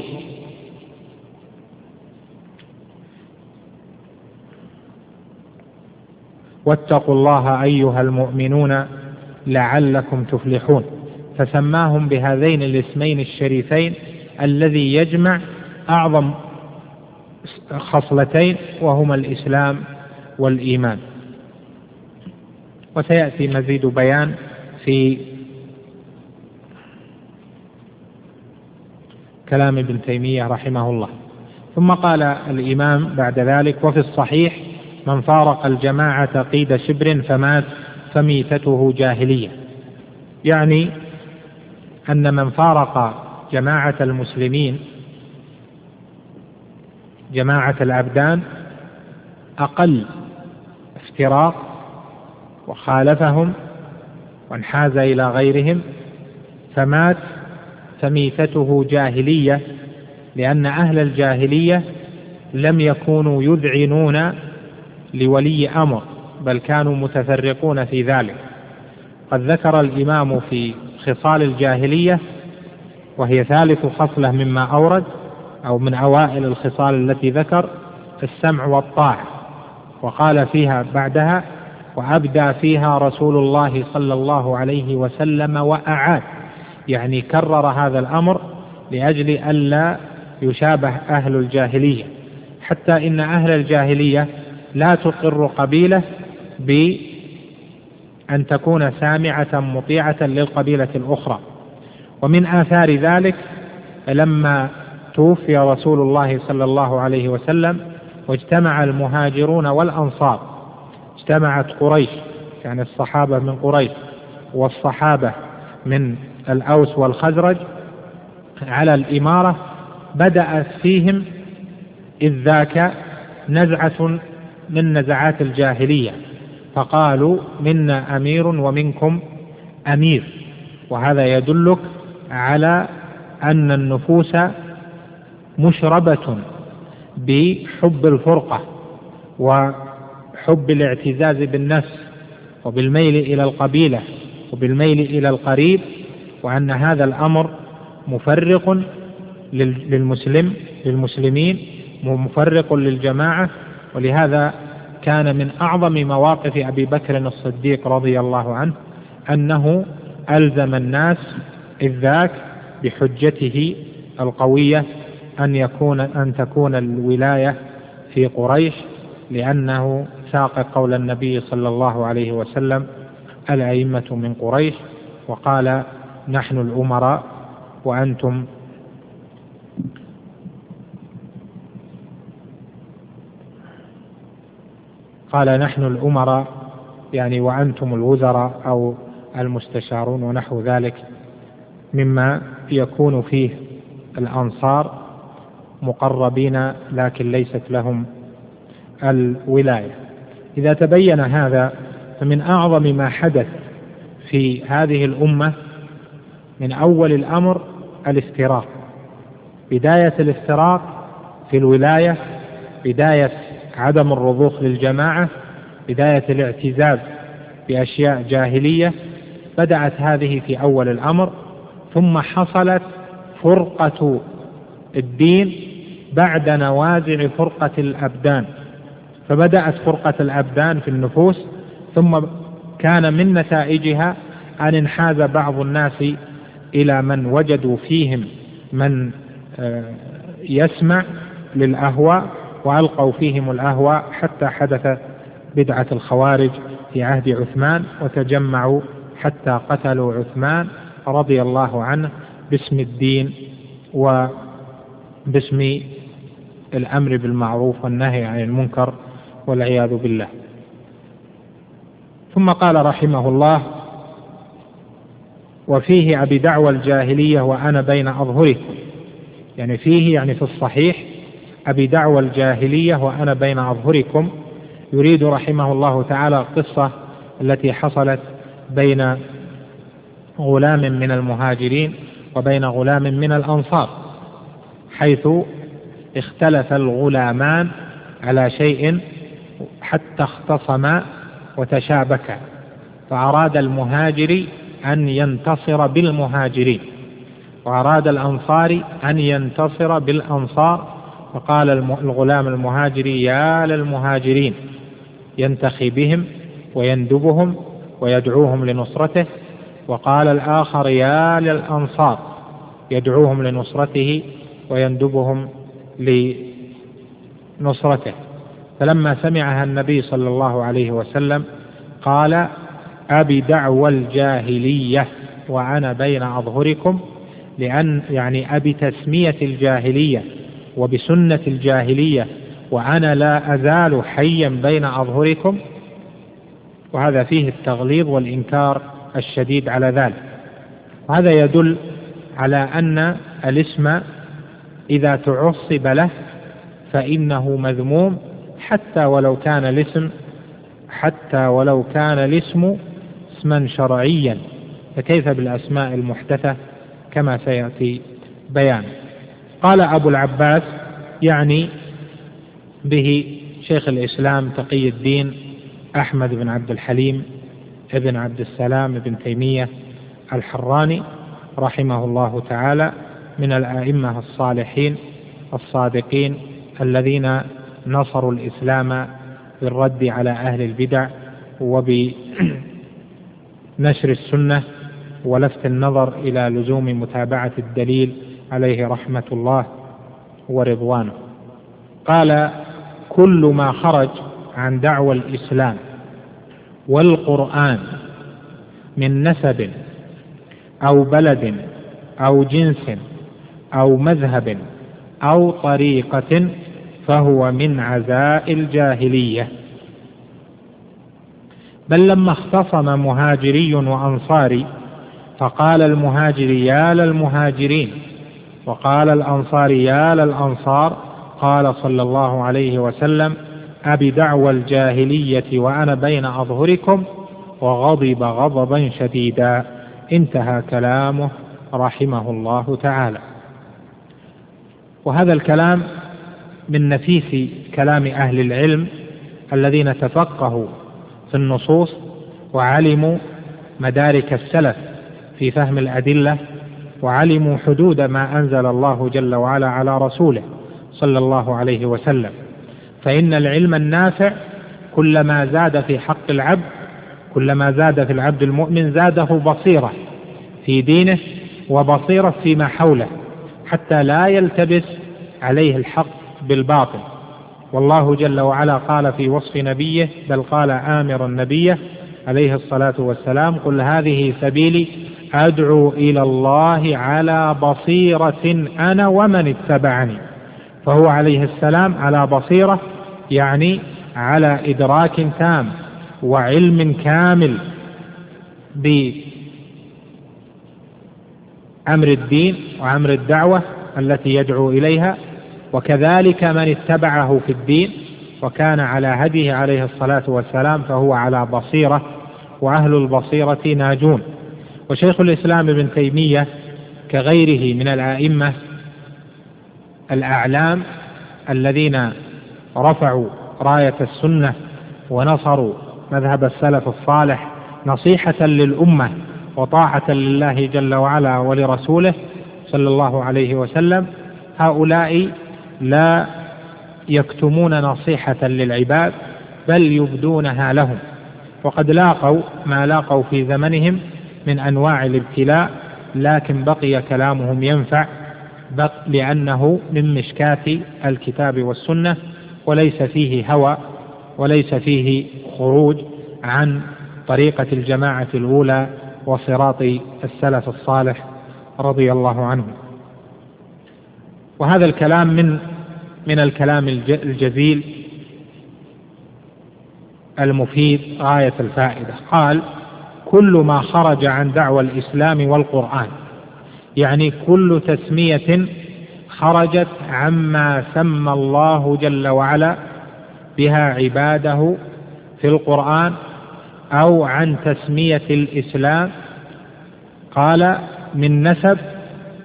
واتقوا الله أيها المؤمنون لعلكم تفلحون، فسماهم بهذين الاسمين الشريفين الذي يجمع أعظم خصلتين وهما الإسلام والإيمان. وسيأتي مزيد بيان في كلام ابن تيمية رحمه الله. ثم قال الإمام بعد ذلك وفي الصحيح من فارق الجماعة قيد شبر فمات فميتته جاهلية، يعني أن من فارق جماعة المسلمين جماعة الأبدان أقل افتراق وخالفهم وانحاز إلى غيرهم فمات فميتته جاهلية، لأن أهل الجاهلية لم يكونوا يذعنون لولي أمر، بل كانوا متفرقون في ذلك. قد ذكر الإمام في خصال الجاهلية، وهي ثالث خصلة مما أورد أو من أوائل الخصال التي ذكر، السمع والطاعة، وقال فيها بعدها وأبدى فيها رسول الله صلى الله عليه وسلم وأعاد، يعني كرر هذا الأمر لأجل ألا يشابه أهل الجاهلية، حتى إن أهل الجاهلية لا تقر قبيلة بأن تكون سامعة مطيعة للقبيلة الأخرى. ومن آثار ذلك لما توفي رسول الله صلى الله عليه وسلم واجتمع المهاجرون والأنصار، اجتمعت قريش يعني الصحابة من قريش والصحابة من الأوس والخزرج على الإمارة، بدأت فيهم إذ ذاك نزعة من نزعات الجاهلية، فقالوا منا أمير ومنكم أمير. وهذا يدلك على أن النفوس مشربة بحب الفرقة وحب الاعتزاز بالنفس وبالميل إلى القبيلة وبالميل إلى القريب، وأن هذا الأمر مفرق للمسلمين ومفرق للجماعة. ولهذا كان من أعظم مواقف أبي بكر الصديق رضي الله عنه أنه ألزم الناس إذ ذاك بحجته القوية أن تكون الولاية في قريش، لأنه ساق قول النبي صلى الله عليه وسلم الأئمة من قريش، وقال نحن الأمراء وأنتم قال نحن الأمراء يعني وأنتم الوزراء أو المستشارون ونحو ذلك، مما يكون فيه الأنصار مقربين لكن ليست لهم الولاية. إذا تبين هذا فمن أعظم ما حدث في هذه الأمة من أول الأمر الافتراق، بداية الافتراق في الولاية، بداية عدم الرضوخ للجماعة، بداية الاعتزاز بأشياء جاهلية، بدأت هذه في أول الأمر، ثم حصلت فرقة الدين بعد نوازع فرقة الأبدان، فبدأت فرقة الأبدان في النفوس، ثم كان من نتائجها أن انحاز بعض الناس إلى من وجدوا فيهم من يسمع للأهواء وألقوا فيهم الأهواء، حتى حدث بدعة الخوارج في عهد عثمان، وتجمعوا حتى قتلوا عثمان رضي الله عنه باسم الدين وباسم الأمر بالمعروف والنهي عن المنكر والعياذ بالله. ثم قال رحمه الله وفيه أبي دعوى الجاهلية وأنا بين أظهركم، يعني فيه يعني في الصحيح أبي دعوى الجاهلية وأنا بين أظهركم، يريد رحمه الله تعالى القصة التي حصلت بين غلام من المهاجرين وبين غلام من الأنصار، حيث اختلف الغلامان على شيء حتى اختصما وتشابكا، فأراد المهاجر أن ينتصر بالمهاجرين، وأراد الأنصار أن ينتصر بالأنصار، فقال الغلام المهاجري يا للمهاجرين، ينتخي بهم ويندبهم ويدعوهم لنصرته. وقال الآخر يا للأنصار، يدعوهم لنصرته ويندبهم لنصرته. فلما سمعها النبي صلى الله عليه وسلم قال أبي دعوى الجاهلية وأنا بين أظهركم، لأن يعني أبي تسمية الجاهلية وبسنة الجاهلية وأنا لا أزال حيا بين أظهركم، وهذا فيه التغليظ والإنكار الشديد على ذلك. وهذا يدل على أن الاسم إذا تعصب له فإنه مذموم، حتى ولو كان الاسم اسما شرعيا، فكيف بالأسماء المحدثة كما سيأتي بيان. قال أبو العباس يعني به شيخ الإسلام تقي الدين أحمد بن عبد الحليم ابن عبد السلام بن تيمية الحراني رحمه الله تعالى، من الأئمة الصالحين الصادقين الذين نصروا الإسلام بالرد على أهل البدع وبنشر السنة ولفت النظر إلى لزوم متابعة الدليل عليه رحمة الله ورضوانه. قال كل ما خرج عن دعوى الإسلام والقرآن من نسب أو بلد أو جنس أو مذهب أو طريقة فهو من عزاء الجاهلية. بل لما اختصم مهاجري وأنصاري فقال المهاجري يا للمهاجرين وقال الأنصاري يا للأنصار، قال صلى الله عليه وسلم أبي دعوى الجاهلية وأنا بين أظهركم، وغضب غضبا شديدا. انتهى كلامه رحمه الله تعالى. وهذا الكلام من نفيس كلام أهل العلم الذين تفقهوا في النصوص وعلموا مدارك السلف في فهم الأدلة، وعلموا حدود ما أنزل الله جل وعلا على رسوله صلى الله عليه وسلم. فإن العلم النافع كلما زاد في حق العبد، كلما زاد في العبد المؤمن زاده بصيرة في دينه وبصيرة فيما حوله، حتى لا يلتبس عليه الحق بالباطل. والله جل وعلا قال في وصف نبيه، بل قال آمرا نبيه عليه الصلاة والسلام قل هذه سبيلي أدعو إلى الله على بصيرة أنا ومن اتبعني. فهو عليه السلام على بصيرة، يعني على إدراك تام وعلم كامل بأمر الدين وأمر الدعوة التي يدعو إليها، وكذلك من اتبعه في الدين وكان على هديه عليه الصلاة والسلام فهو على بصيرة، وأهل البصيرة ناجون. وشيخ الإسلام ابن تيمية كغيره من الأئمة الأعلام الذين رفعوا راية السنة ونصروا مذهب السلف الصالح نصيحة للأمة وطاعة لله جل وعلا ولرسوله صلى الله عليه وسلم، هؤلاء لا يكتمون نصيحة للعباد بل يبدونها لهم. وقد لاقوا ما لاقوا في زمنهم من أنواع الابتلاء، لكن بقي كلامهم ينفع لأنه من مشكاة الكتاب والسنة، وليس فيه هوى وليس فيه خروج عن طريقة الجماعة الأولى وصراط السلف الصالح رضي الله عنه. وهذا الكلام من الكلام الجزيل المفيد غاية الفائدة. قال كل ما خرج عن دعوى الإسلام والقرآن، يعني كل تسمية خرجت عما سمى الله جل وعلا بها عباده في القرآن أو عن تسمية الإسلام، قال من نسب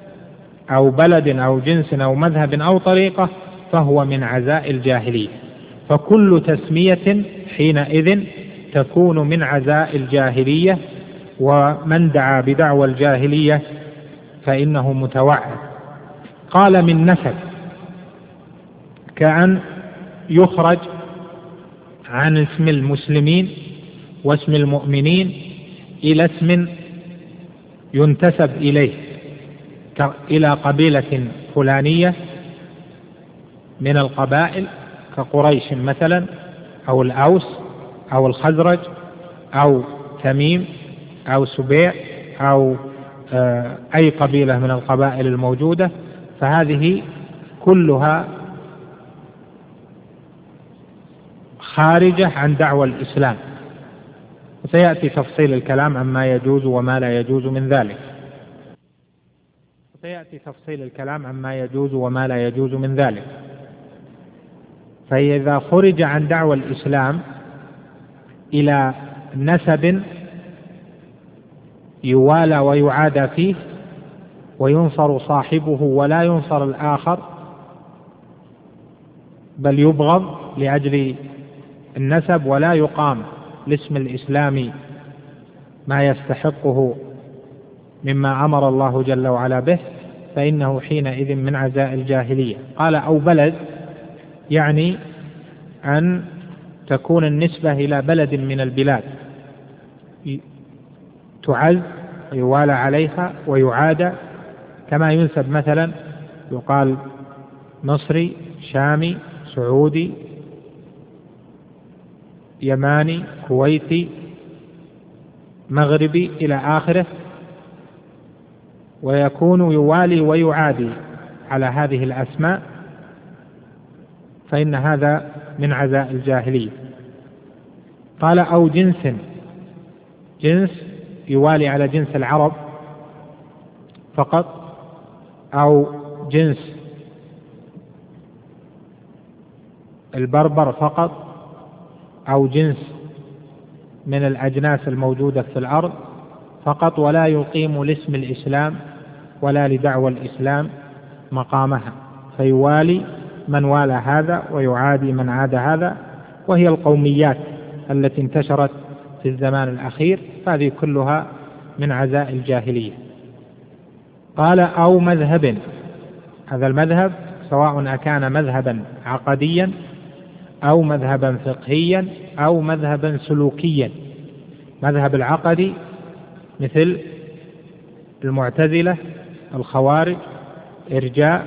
أو بلد أو جنس أو مذهب أو طريقة فهو من عزاء الجاهلية. فكل تسمية حينئذ تكون من عزاء الجاهلية، ومن دعا بدعوى الجاهلية فإنه متوعد. قال من نسب، كأن يخرج عن اسم المسلمين واسم المؤمنين إلى اسم ينتسب إليه، إلى قبيلة فلانية من القبائل كقريش مثلا، أو الأوس أو الخزرج أو تميم أو سبيع أو أي قبيلة من القبائل الموجودة، فهذه كلها خارجة عن دعوى الإسلام. وسيأتي تفصيل الكلام عما يجوز وما لا يجوز من ذلك. فإذا خرج عن دعوى الإسلام إلى نسب يوالى ويعادى فيه وينصر صاحبه ولا ينصر الآخر، بل يبغض لأجل النسب ولا يقام لاسم الإسلام ما يستحقه مما أمر الله جل وعلا به، فإنه حينئذ من عزاء الجاهلية. قال أو بلد، يعني أن تكون النسبة إلى بلد من البلاد تعز ويوالى عليها ويعادى، كما ينسب مثلا يقال مصري، شامي، سعودي، يماني، كويتي، مغربي إلى آخره، ويكون يوالي ويعادي على هذه الأسماء، فإن هذا من عزاء الجاهلية. قال أو جنس يوالي على جنس العرب فقط، أو جنس البربر فقط، أو جنس من الأجناس الموجودة في الأرض فقط، ولا يقيم لاسم الإسلام ولا لدعوى الإسلام مقامها، فيوالي من والى هذا ويعادي من عاد هذا، وهي القوميات التي انتشرت في الزمان الأخير، هذه كلها من عزاء الجاهلية. قال أو مذهب، هذا المذهب سواء أكان مذهبا عقديا أو مذهبا فقهيا أو مذهبا سلوكيا. مذهب العقدي مثل المعتزلة، الخوارج، إرجاء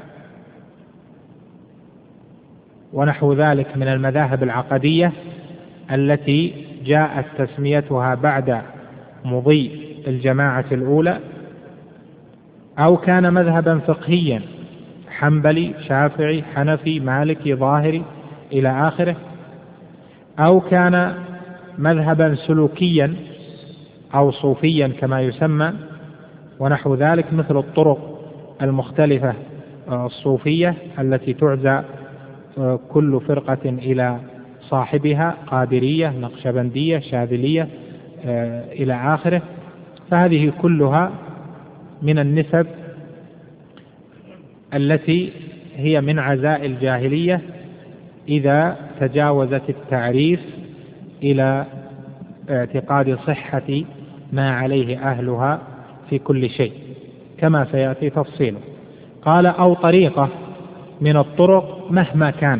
ونحو ذلك من المذاهب العقدية التي جاءت تسميتها بعد مضي الجماعة الأولى، أو كان مذهبا فقهيا حنبلي، شافعي، حنفي، مالكي، ظاهري إلى آخره، أو كان مذهبا سلوكيا أو صوفيا كما يسمى ونحو ذلك، مثل الطرق المختلفة الصوفية التي تعزى كل فرقة إلى صاحبها، قادرية، نقشبندية، شاذلية إلى آخره، فهذه كلها من النسب التي هي من عزاء الجاهلية إذا تجاوزت التعريف إلى اعتقاد صحة ما عليه أهلها في كل شيء كما سيأتي تفصيله. قال أو طريقة من الطرق مهما كانت،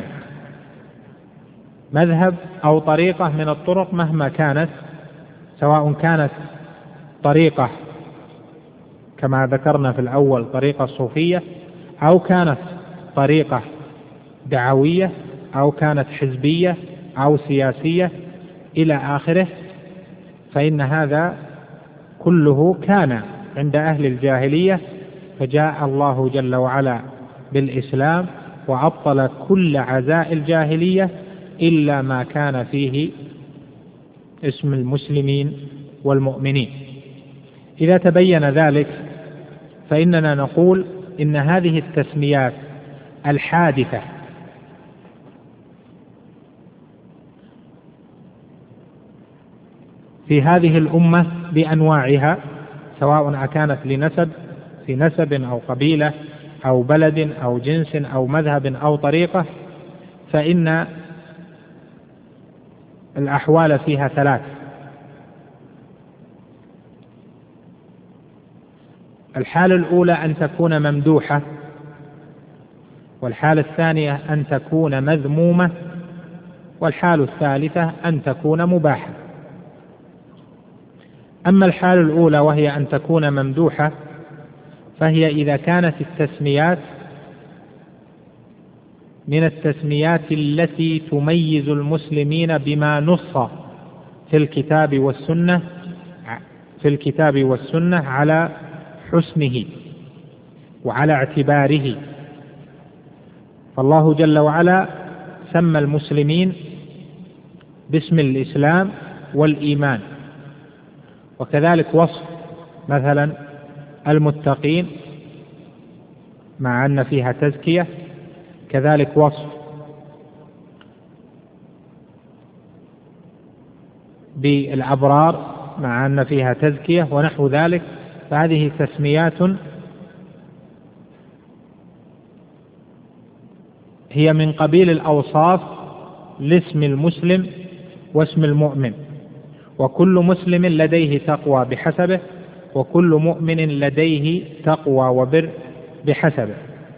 مذهب أو طريقة من الطرق مهما كانت، سواء كانت طريقة كما ذكرنا في الأول طريقة صوفية، أو كانت طريقة دعوية، أو كانت حزبية أو سياسية إلى آخره، فإن هذا كله كان عند أهل الجاهلية، فجاء الله جل وعلا بالإسلام وأبطل كل عزاء الجاهلية إلا ما كان فيه اسم المسلمين والمؤمنين. إذا تبين ذلك فإننا نقول إن هذه التسميات الحادثة في هذه الأمة بأنواعها، سواء كانت لنسب في نسب أو قبيلة أو بلد أو جنس أو مذهب أو طريقة، فإن الأحوال فيها ثلاث: الحالة الأولى أن تكون ممدوحة، والحالة الثانية أن تكون مذمومة، والحالة الثالثة أن تكون مباحة. أما الحالة الأولى وهي أن تكون ممدوحة، فهي إذا كانت التسميات من التسميات التي تميز المسلمين بما نص في الكتاب والسنة على حسنه وعلى اعتباره. فالله جل وعلا سمى المسلمين باسم الإسلام والإيمان، وكذلك وصف مثلا المتقين مع أن فيها تزكية، كذلك وصف بالأبرار مع أن فيها تزكية ونحو ذلك. فهذه تسميات هي من قبيل الأوصاف لاسم المسلم واسم المؤمن، وكل مسلم لديه تقوى بحسبه، وكل مؤمن لديه تقوى وبر بحسبه.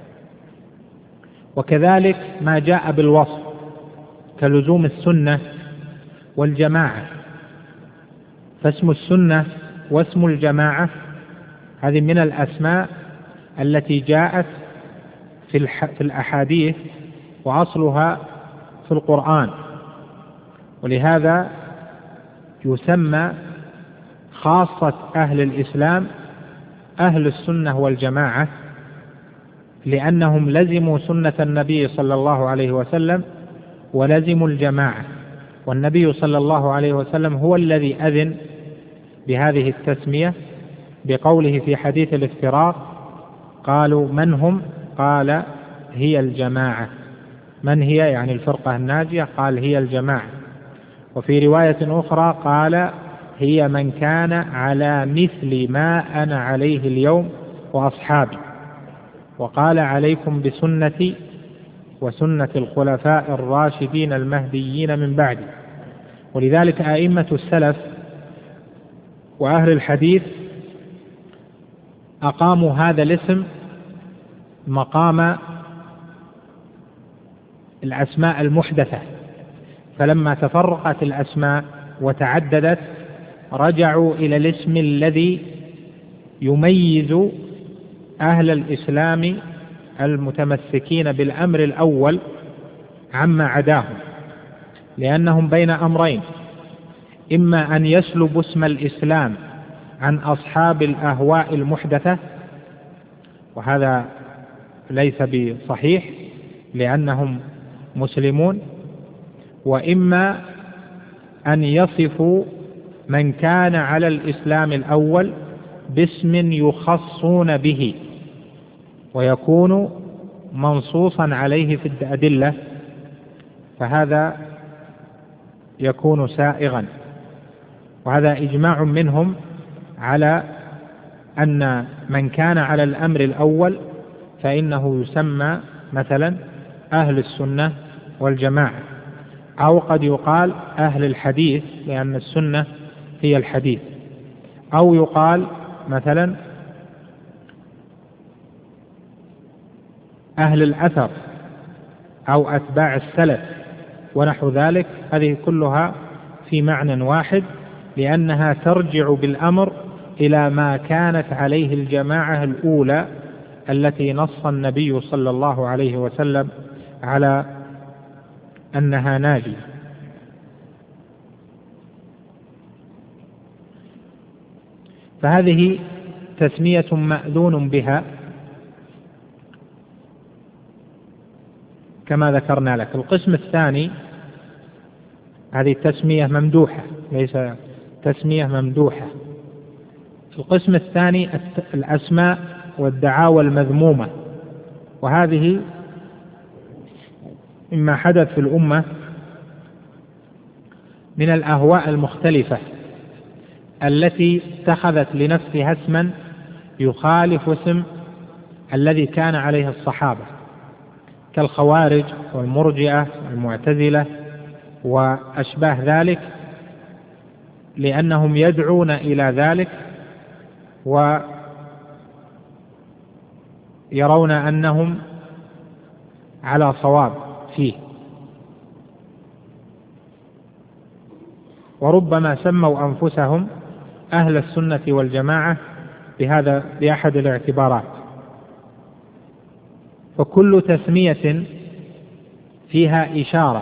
وكذلك ما جاء بالوصف كلزوم السنة والجماعة، فاسم السنة واسم الجماعة هذه من الأسماء التي جاءت في الأحاديث وأصلها في القرآن، ولهذا يسمى خاصة أهل الإسلام أهل السنة والجماعة، لأنهم لزموا سنة النبي صلى الله عليه وسلم ولزموا الجماعة، والنبي صلى الله عليه وسلم هو الذي أذن بهذه التسمية بقوله في حديث الافتراق: قالوا من هم؟ قال هي الجماعة. من هي؟ يعني الفرقة الناجية. قال هي الجماعة. وفي رواية أخرى قال هي من كان على مثل ما أنا عليه اليوم وأصحابي. وقال عليكم بسنتي وسنة الخلفاء الراشدين المهديين من بعدي. ولذلك أئمة السلف وأهل الحديث أقاموا هذا الاسم مقام الأسماء المحدثة، فلما تفرقت الأسماء وتعددت رجعوا إلى الاسم الذي يميز أهل الإسلام المتمسكين بالأمر الأول عما عداهم، لأنهم بين أمرين: إما أن يسلبوا اسم الإسلام عن أصحاب الأهواء المحدثة، وهذا ليس بصحيح لأنهم مسلمون، وإما أن يصفوا من كان على الإسلام الأول باسم يخصون به ويكون منصوصا عليه في الأدلة، فهذا يكون سائغا. وهذا إجماع منهم على أن من كان على الأمر الأول فإنه يسمى مثلا أهل السنة والجماعة، أو قد يقال أهل الحديث لأن السنة هي الحديث، أو يقال مثلا أهل الأثر أو أتباع السلف ونحو ذلك. هذه كلها في معنى واحد، لأنها ترجع بالأمر إلى ما كانت عليه الجماعة الأولى التي نص النبي صلى الله عليه وسلم على أنها ناجية. فهذه تسمية مأذون بها كما ذكرنا لك. القسم الثاني هذه تسمية ممدوحة، ليس تسمية ممدوحة. القسم الثاني الأسماء والدعاوى المذمومة، وهذه مما حدث في الأمة من الأهواء المختلفة التي اتخذت لنفسها اسما يخالف اسم الذي كان عليه الصحابة، كالخوارج والمرجئة والمعتزلة وأشباه ذلك، لأنهم يدعون إلى ذلك ويرون أنهم على صواب فيه. وربما سموا أنفسهم أهل السنة والجماعة بهذا بأحد الاعتبارات. فكل تسمية فيها إشارة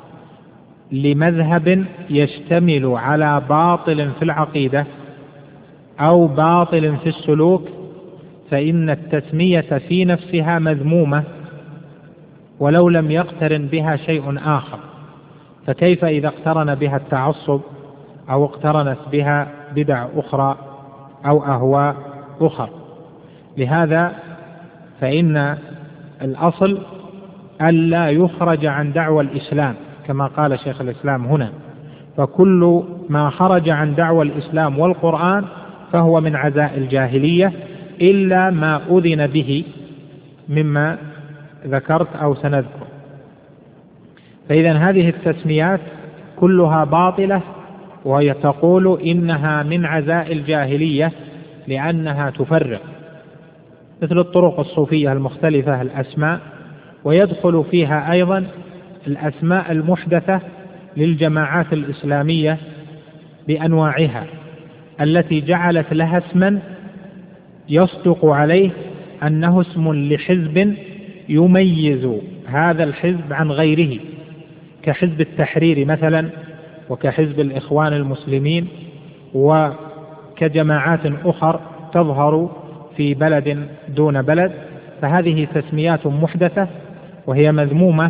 لمذهب يشتمل على باطل في العقيدة أو باطل في السلوك فإن التسمية في نفسها مذمومة ولو لم يقترن بها شيء آخر. فكيف إذا اقترن بها التعصب أو اقترنت بها بدع أخرى أو أهواء أخرى؟ لهذا فإن الأصل ألا يخرج عن دعوى الإسلام كما قال شيخ الإسلام هنا. فكل ما خرج عن دعوى الإسلام والقرآن فهو من عزاء الجاهلية إلا ما أذن به مما ذكرت أو سنذكر. فإذا هذه التسميات كلها باطلة، وهي تقول إنها من عزاء الجاهلية لأنها تفرق، مثل الطرق الصوفية المختلفة الأسماء، ويدخل فيها أيضا الأسماء المحدثة للجماعات الإسلامية بأنواعها التي جعلت لها اسما يصدق عليه أنه اسم لحزب يميز هذا الحزب عن غيره، كحزب التحرير مثلا، وكحزب الإخوان المسلمين، وكجماعات أخر تظهر في بلد دون بلد. فهذه تسميات محدثة وهي مذمومة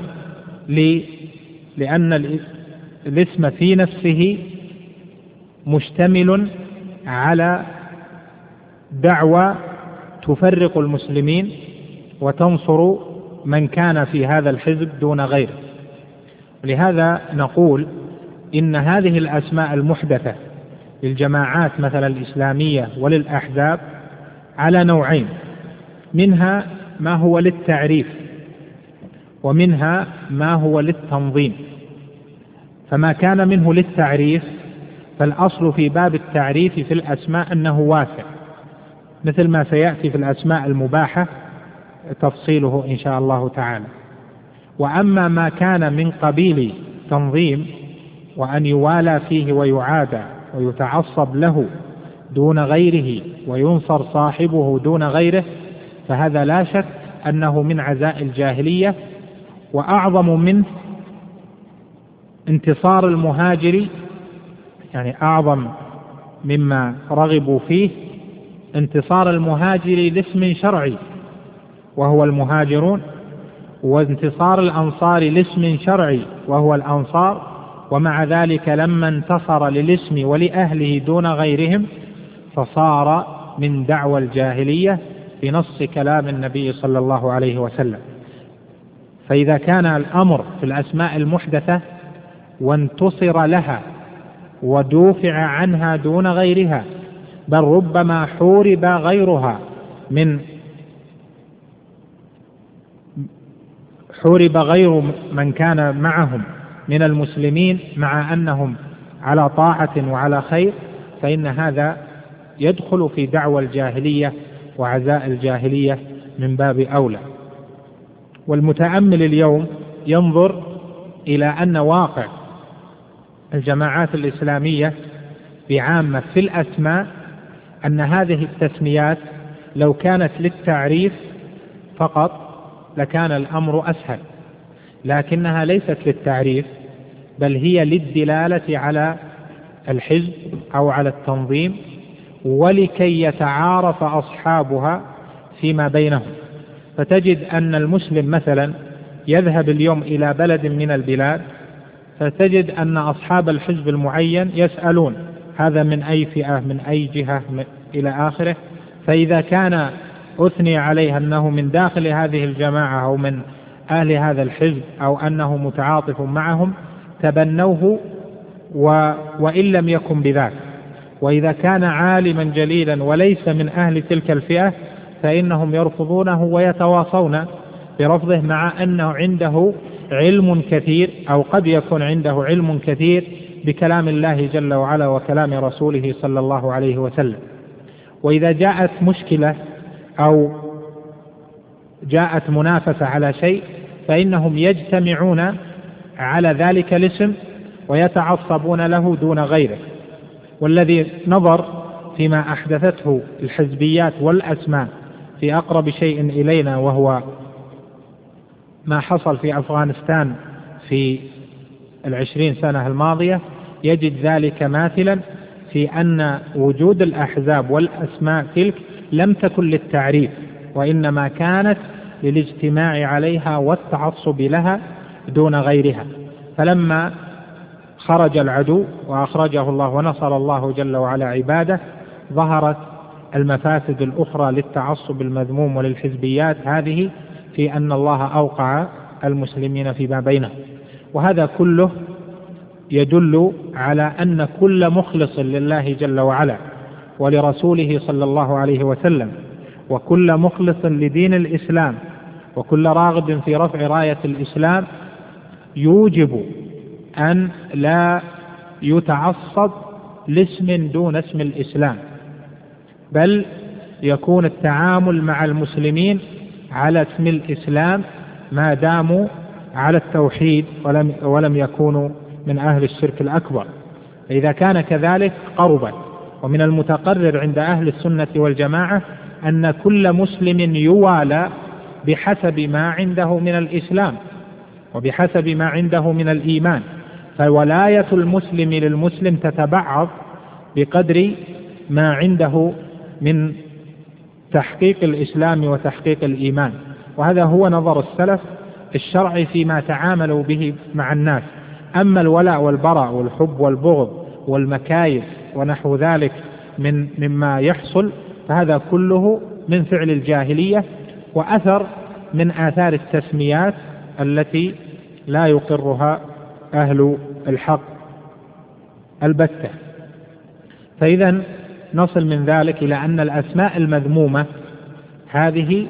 لأن الاسم في نفسه مشتمل على دعوى تفرق المسلمين وتنصر من كان في هذا الحزب دون غيره. لهذا نقول إن هذه الأسماء المحدثة للجماعات مثلا الإسلامية وللأحزاب على نوعين، منها ما هو للتعريف ومنها ما هو للتنظيم. فما كان منه للتعريف فالأصل في باب التعريف في الأسماء أنه واسع، مثل ما سيأتي في الأسماء المباحة تفصيله إن شاء الله تعالى. وأما ما كان من قبيل تنظيم وأن يوالى فيه ويعادى ويتعصب له دون غيره وينصر صاحبه دون غيره، فهذا لا شك أنه من عزاء الجاهلية. وأعظم منه انتصار المهاجر، يعني أعظم مما رغبوا فيه انتصار المهاجر لاسم شرعي وهو المهاجرون، وانتصار الأنصار لاسم شرعي وهو الأنصار. ومع ذلك لما انتصر للاسم ولأهله دون غيرهم فصار من دعوى الجاهلية بنص كلام النبي صلى الله عليه وسلم. فإذا كان الأمر في الأسماء المحدثة وانتصر لها ودوفع عنها دون غيرها، بل ربما حورب غيرها حورب غير من كان معهم من المسلمين مع أنهم على طاعة وعلى خير، فإن هذا يدخل في دعوى الجاهلية وعزاء الجاهلية من باب أولى. والمتأمل اليوم ينظر إلى أن واقع الجماعات الإسلامية بعامة في الأسماء أن هذه التسميات لو كانت للتعريف فقط لكان الأمر أسهل، لكنها ليست للتعريف بل هي للدلالة على الحزب أو على التنظيم، ولكي يتعارف أصحابها فيما بينهم. فتجد أن المسلم مثلا يذهب اليوم إلى بلد من البلاد فتجد أن أصحاب الحزب المعين يسألون هذا من أي فئة من أي جهة إلى آخره. فإذا كان أثني عليه أنه من داخل هذه الجماعة أو من أهل هذا الحزب أو أنه متعاطف معهم تبنوه وإن لم يكن بذاك. وإذا كان عالما جليلا وليس من أهل تلك الفئة فإنهم يرفضونه ويتواصون برفضه، مع أنه عنده علم كثير أو قد يكون عنده علم كثير بكلام الله جل وعلا وكلام رسوله صلى الله عليه وسلم. وإذا جاءت مشكلة أو جاءت منافسة على شيء فإنهم يجتمعون على ذلك الاسم ويتعصبون له دون غيره. والذي نظر فيما أحدثته الحزبيات والأسماء في أقرب شيء إلينا وهو ما حصل في أفغانستان في 20 سنة الماضية، يجد ذلك ماثلا في أن وجود الأحزاب والأسماء تلك لم تكن للتعريف، وإنما كانت للاجتماع عليها والتعصب لها دون غيرها. فلما خرج العدو وأخرجه الله ونصر الله جل وعلا عباده، ظهرت المفاسد الأخرى للتعصب المذموم وللحزبيات هذه في أن الله أوقع المسلمين فيما بينهم. وهذا كله يدل على أن كل مخلص لله جل وعلا ولرسوله صلى الله عليه وسلم، وكل مخلص لدين الإسلام، وكل راغب في رفع راية الإسلام، يوجب أن لا يتعصب لاسم دون اسم الإسلام، بل يكون التعامل مع المسلمين على اسم الإسلام ما داموا على التوحيد ولم يكونوا من أهل الشرك الأكبر. إذا كان كذلك قربت. ومن المتقرر عند أهل السنة والجماعة أن كل مسلم يوالى بحسب ما عنده من الإسلام وبحسب ما عنده من الإيمان، فولاية المسلم للمسلم تتبعض بقدر ما عنده من تحقيق الإسلام وتحقيق الإيمان. وهذا هو نظر السلف الشرعي فيما تعاملوا به مع الناس. أما الولاء والبراء والحب والبغض والمكايد ونحو ذلك مما يحصل، فهذا كله من فعل الجاهلية وأثر من آثار التسميات التي لا يقرها أهل الحق البتة. فإذا نصل من ذلك إلى أن الأسماء المذمومة هذه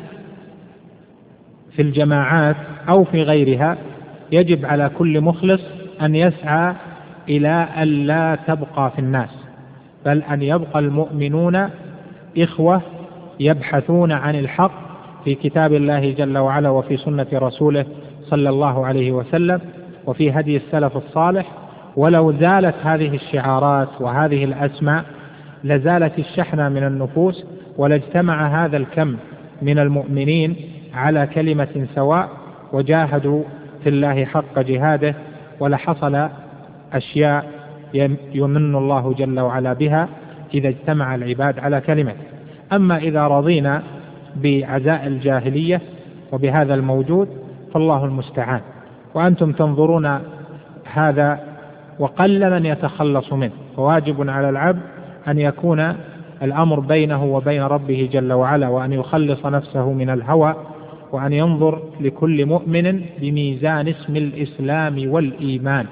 في الجماعات أو في غيرها يجب على كل مخلص أن يسعى إلى أن لا تبقى في الناس، بل أن يبقى المؤمنون إخوة يبحثون عن الحق في كتاب الله جل وعلا وفي سنة رسوله صلى الله عليه وسلم وفي هدي السلف الصالح. ولو زالت هذه الشعارات وهذه الأسماء لزالت الشحنة من النفوس، ولاجتمع هذا الكم من المؤمنين على كلمة سواء وجاهدوا في الله حق جهاده، ولحصل أشياء يمن الله جل وعلا بها إذا اجتمع العباد على كلمة. أما إذا رضينا بعزاء الجاهلية وبهذا الموجود فالله المستعان. وأنتم تنظرون هذا وقل من يتخلص منه، فواجب على العبد أن يكون الأمر بينه وبين ربه جل وعلا، وأن يخلص نفسه من الهوى، وأن ينظر لكل مؤمن بميزان اسم الإسلام والإيمان،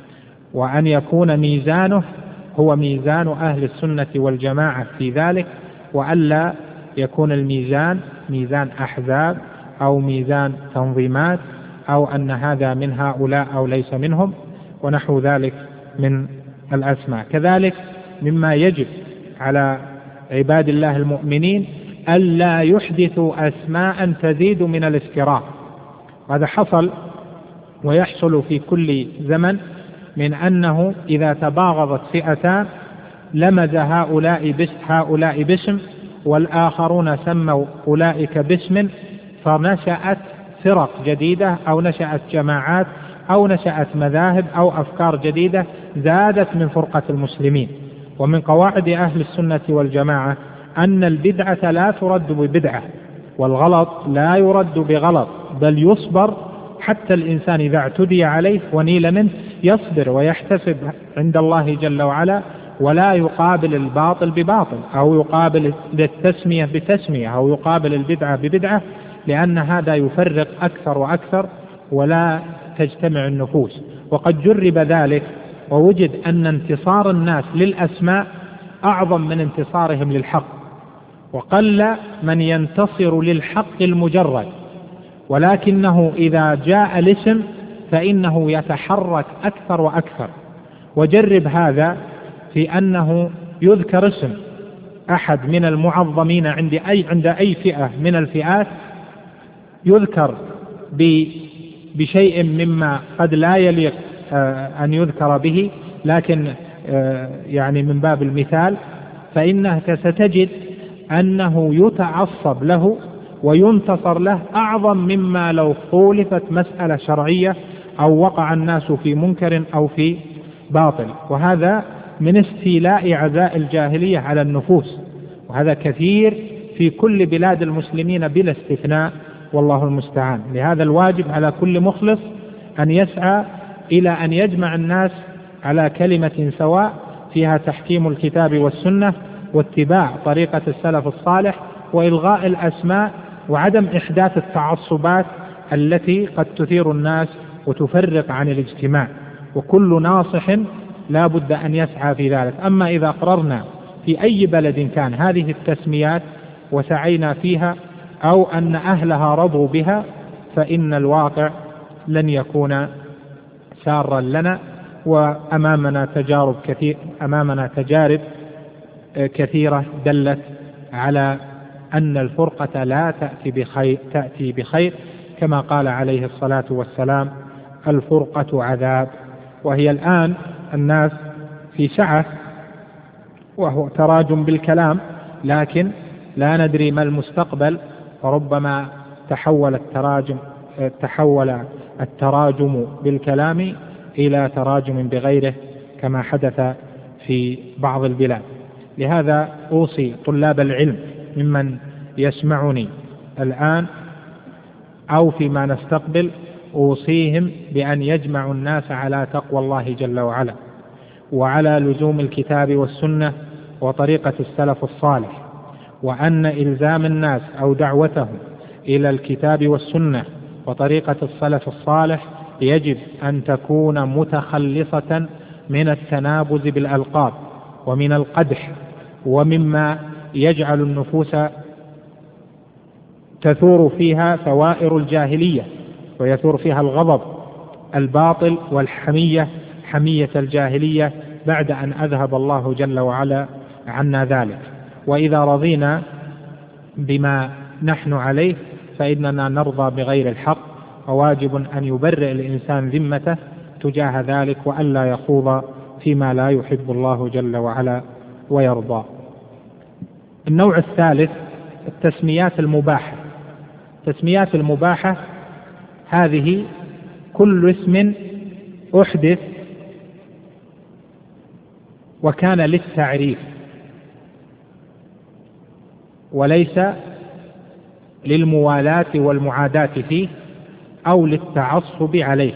وأن يكون ميزانه هو ميزان أهل السنة والجماعة في ذلك، وألا يكون الميزان ميزان أحزاب أو ميزان تنظيمات أو أن هذا من هؤلاء أو ليس منهم ونحو ذلك من الأسماء. كذلك مما يجب على عباد الله المؤمنين ألا يحدثوا أسماء تزيد من الافتراء. هذا حصل ويحصل في كل زمن، من أنه إذا تباغضت فئتان لمز هؤلاء باسم والآخرون سموا أولئك باسم، فنشأت فرق جديدة أو نشأت جماعات أو نشأت مذاهب أو أفكار جديدة زادت من فرقة المسلمين. ومن قواعد أهل السنة والجماعة أن البدعة لا ترد ببدعة، والغلط لا يرد بغلط، بل يصبر حتى الإنسان إذا اعتدي عليه ونيل منه يصبر ويحتسب عند الله جل وعلا، ولا يقابل الباطل بباطل أو يقابل التسمية بتسمية أو يقابل البدعة ببدعة، لأن هذا يفرق أكثر وأكثر ولا تجتمع النفوس. وقد جرب ذلك ووجد أن انتصار الناس للأسماء أعظم من انتصارهم للحق، وقل من ينتصر للحق المجرد، ولكنه إذا جاء الاسم فإنه يتحرك أكثر وأكثر. وجرب هذا في أنه يذكر اسم أحد من المعظمين عند أي فئة من الفئات، يذكر بشيء مما قد لا يليق أن يذكر به، لكن يعني من باب المثال، فإنك ستجد أنه يتعصب له وينتصر له أعظم مما لو خولفت مسألة شرعية أو وقع الناس في منكر أو في باطل. وهذا من استيلاء عزاء الجاهلية على النفوس، وهذا كثير في كل بلاد المسلمين بلا استثناء، والله المستعان. لهذا الواجب على كل مخلص أن يسعى إلى أن يجمع الناس على كلمة سواء فيها تحكيم الكتاب والسنة واتباع طريقة السلف الصالح وإلغاء الأسماء وعدم إحداث التعصبات التي قد تثير الناس وتفرق عن الاجتماع. وكل ناصح لا بد أن يسعى في ذلك. أما إذا قررنا في أي بلد كان هذه التسميات وسعينا فيها أو أن أهلها رضوا بها، فإن الواقع لن يكون سارا لنا، وأمامنا تجارب كثيرة دلت على أن الفرقة لا تأتي بخير، كما قال عليه الصلاة والسلام: الفرقة عذاب. وهي الآن الناس في سعة وهو تراجم بالكلام، لكن لا ندري ما المستقبل، فربما تحول التراجم بالكلام إلى تراجم بغيره كما حدث في بعض البلاد. لهذا أوصي طلاب العلم ممن يسمعني الآن أو فيما نستقبل، أوصيهم بأن يجمعوا الناس على تقوى الله جل وعلا، وعلى لزوم الكتاب والسنة وطريقة السلف الصالح، وأن إلزام الناس أو دعوتهم إلى الكتاب والسنة وطريقة السلف الصالح يجب أن تكون متخلصة من التنابز بالألقاب ومن القدح ومما يجعل النفوس تثور فيها ثوائر الجاهلية ويثور فيها الغضب الباطل والحمية، حمية الجاهلية، بعد أن أذهب الله جل وعلا عنا ذلك. وإذا رضينا بما نحن عليه فإننا نرضى بغير الحق، وواجب أن يبرئ الإنسان ذمته تجاه ذلك وألا يخوض فيما لا يحب الله جل وعلا ويرضى. النوع الثالث التسميات المباحة. التسميات المباحة هذه كل اسم أحدث وكان للتعريف وليس للموالاة والمعاداة فيه أو للتعصب عليه.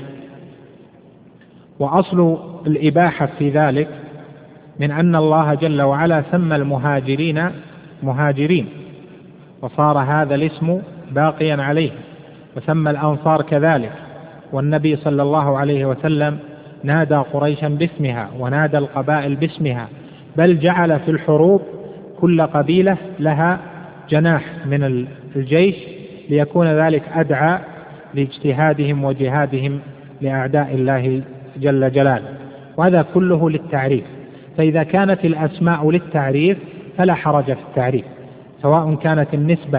وأصل الإباحة في ذلك من أن الله جل وعلا سمى المهاجرين مهاجرين، وصار هذا الاسم باقيا عليه، وسمى الأنصار كذلك، والنبي صلى الله عليه وسلم نادى قريشا باسمها ونادى القبائل باسمها، بل جعل في الحروب كل قبيلة لها جناح من الجيش ليكون ذلك أدعى لاجتهادهم وجهادهم لأعداء الله جل جلاله. وهذا كله للتعريف. فإذا كانت الأسماء للتعريف فلا حرج في التعريف، سواء كانت النسبة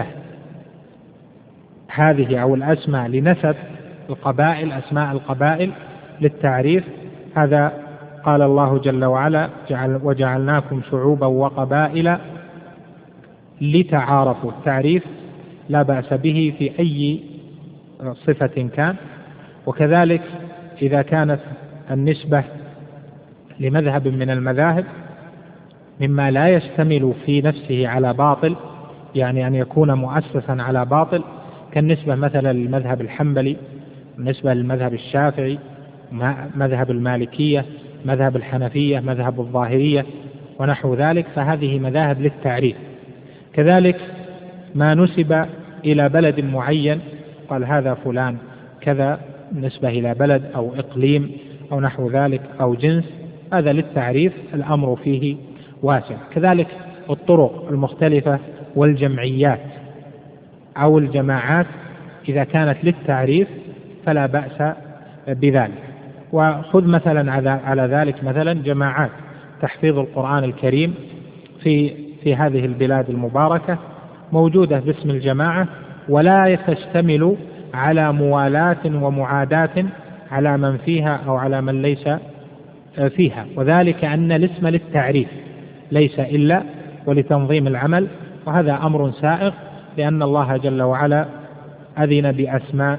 هذه أو الأسماء لنسب القبائل، أسماء القبائل للتعريف. هذا قال الله جل وعلا: وجعلناكم شعوبا وقبائل لتعارفوا. التعريف لا بأس به في أي صفة كان. وكذلك إذا كانت النسبة لمذهب من المذاهب مما لا يشتمل في نفسه على باطل، يعني أن يكون مؤسسا على باطل، كالنسبة مثلا للمذهب الحنبلي، بالنسبة للمذهب الشافعي، مذهب المالكية، مذهب الحنفية، مذهب الظاهرية ونحو ذلك، فهذه مذاهب للتعريف. كذلك ما نسب إلى بلد معين، قال هذا فلان كذا، نسبة إلى بلد أو إقليم أو نحو ذلك أو جنس، هذا للتعريف، الأمر فيه واسع. كذلك الطرق المختلفة والجمعيات أو الجماعات إذا كانت للتعريف فلا بأس بذلك. وخذ مثلا على ذلك مثلا جماعات تحفيظ القرآن الكريم في هذه البلاد المباركة موجودة باسم الجماعة، ولا تشتمل على موالاة ومعاداة على من فيها أو على من ليس فيها، وذلك أن الاسم للتعريف ليس إلا ولتنظيم العمل، وهذا أمر سائغ لأن الله جل وعلا أذن بأسماء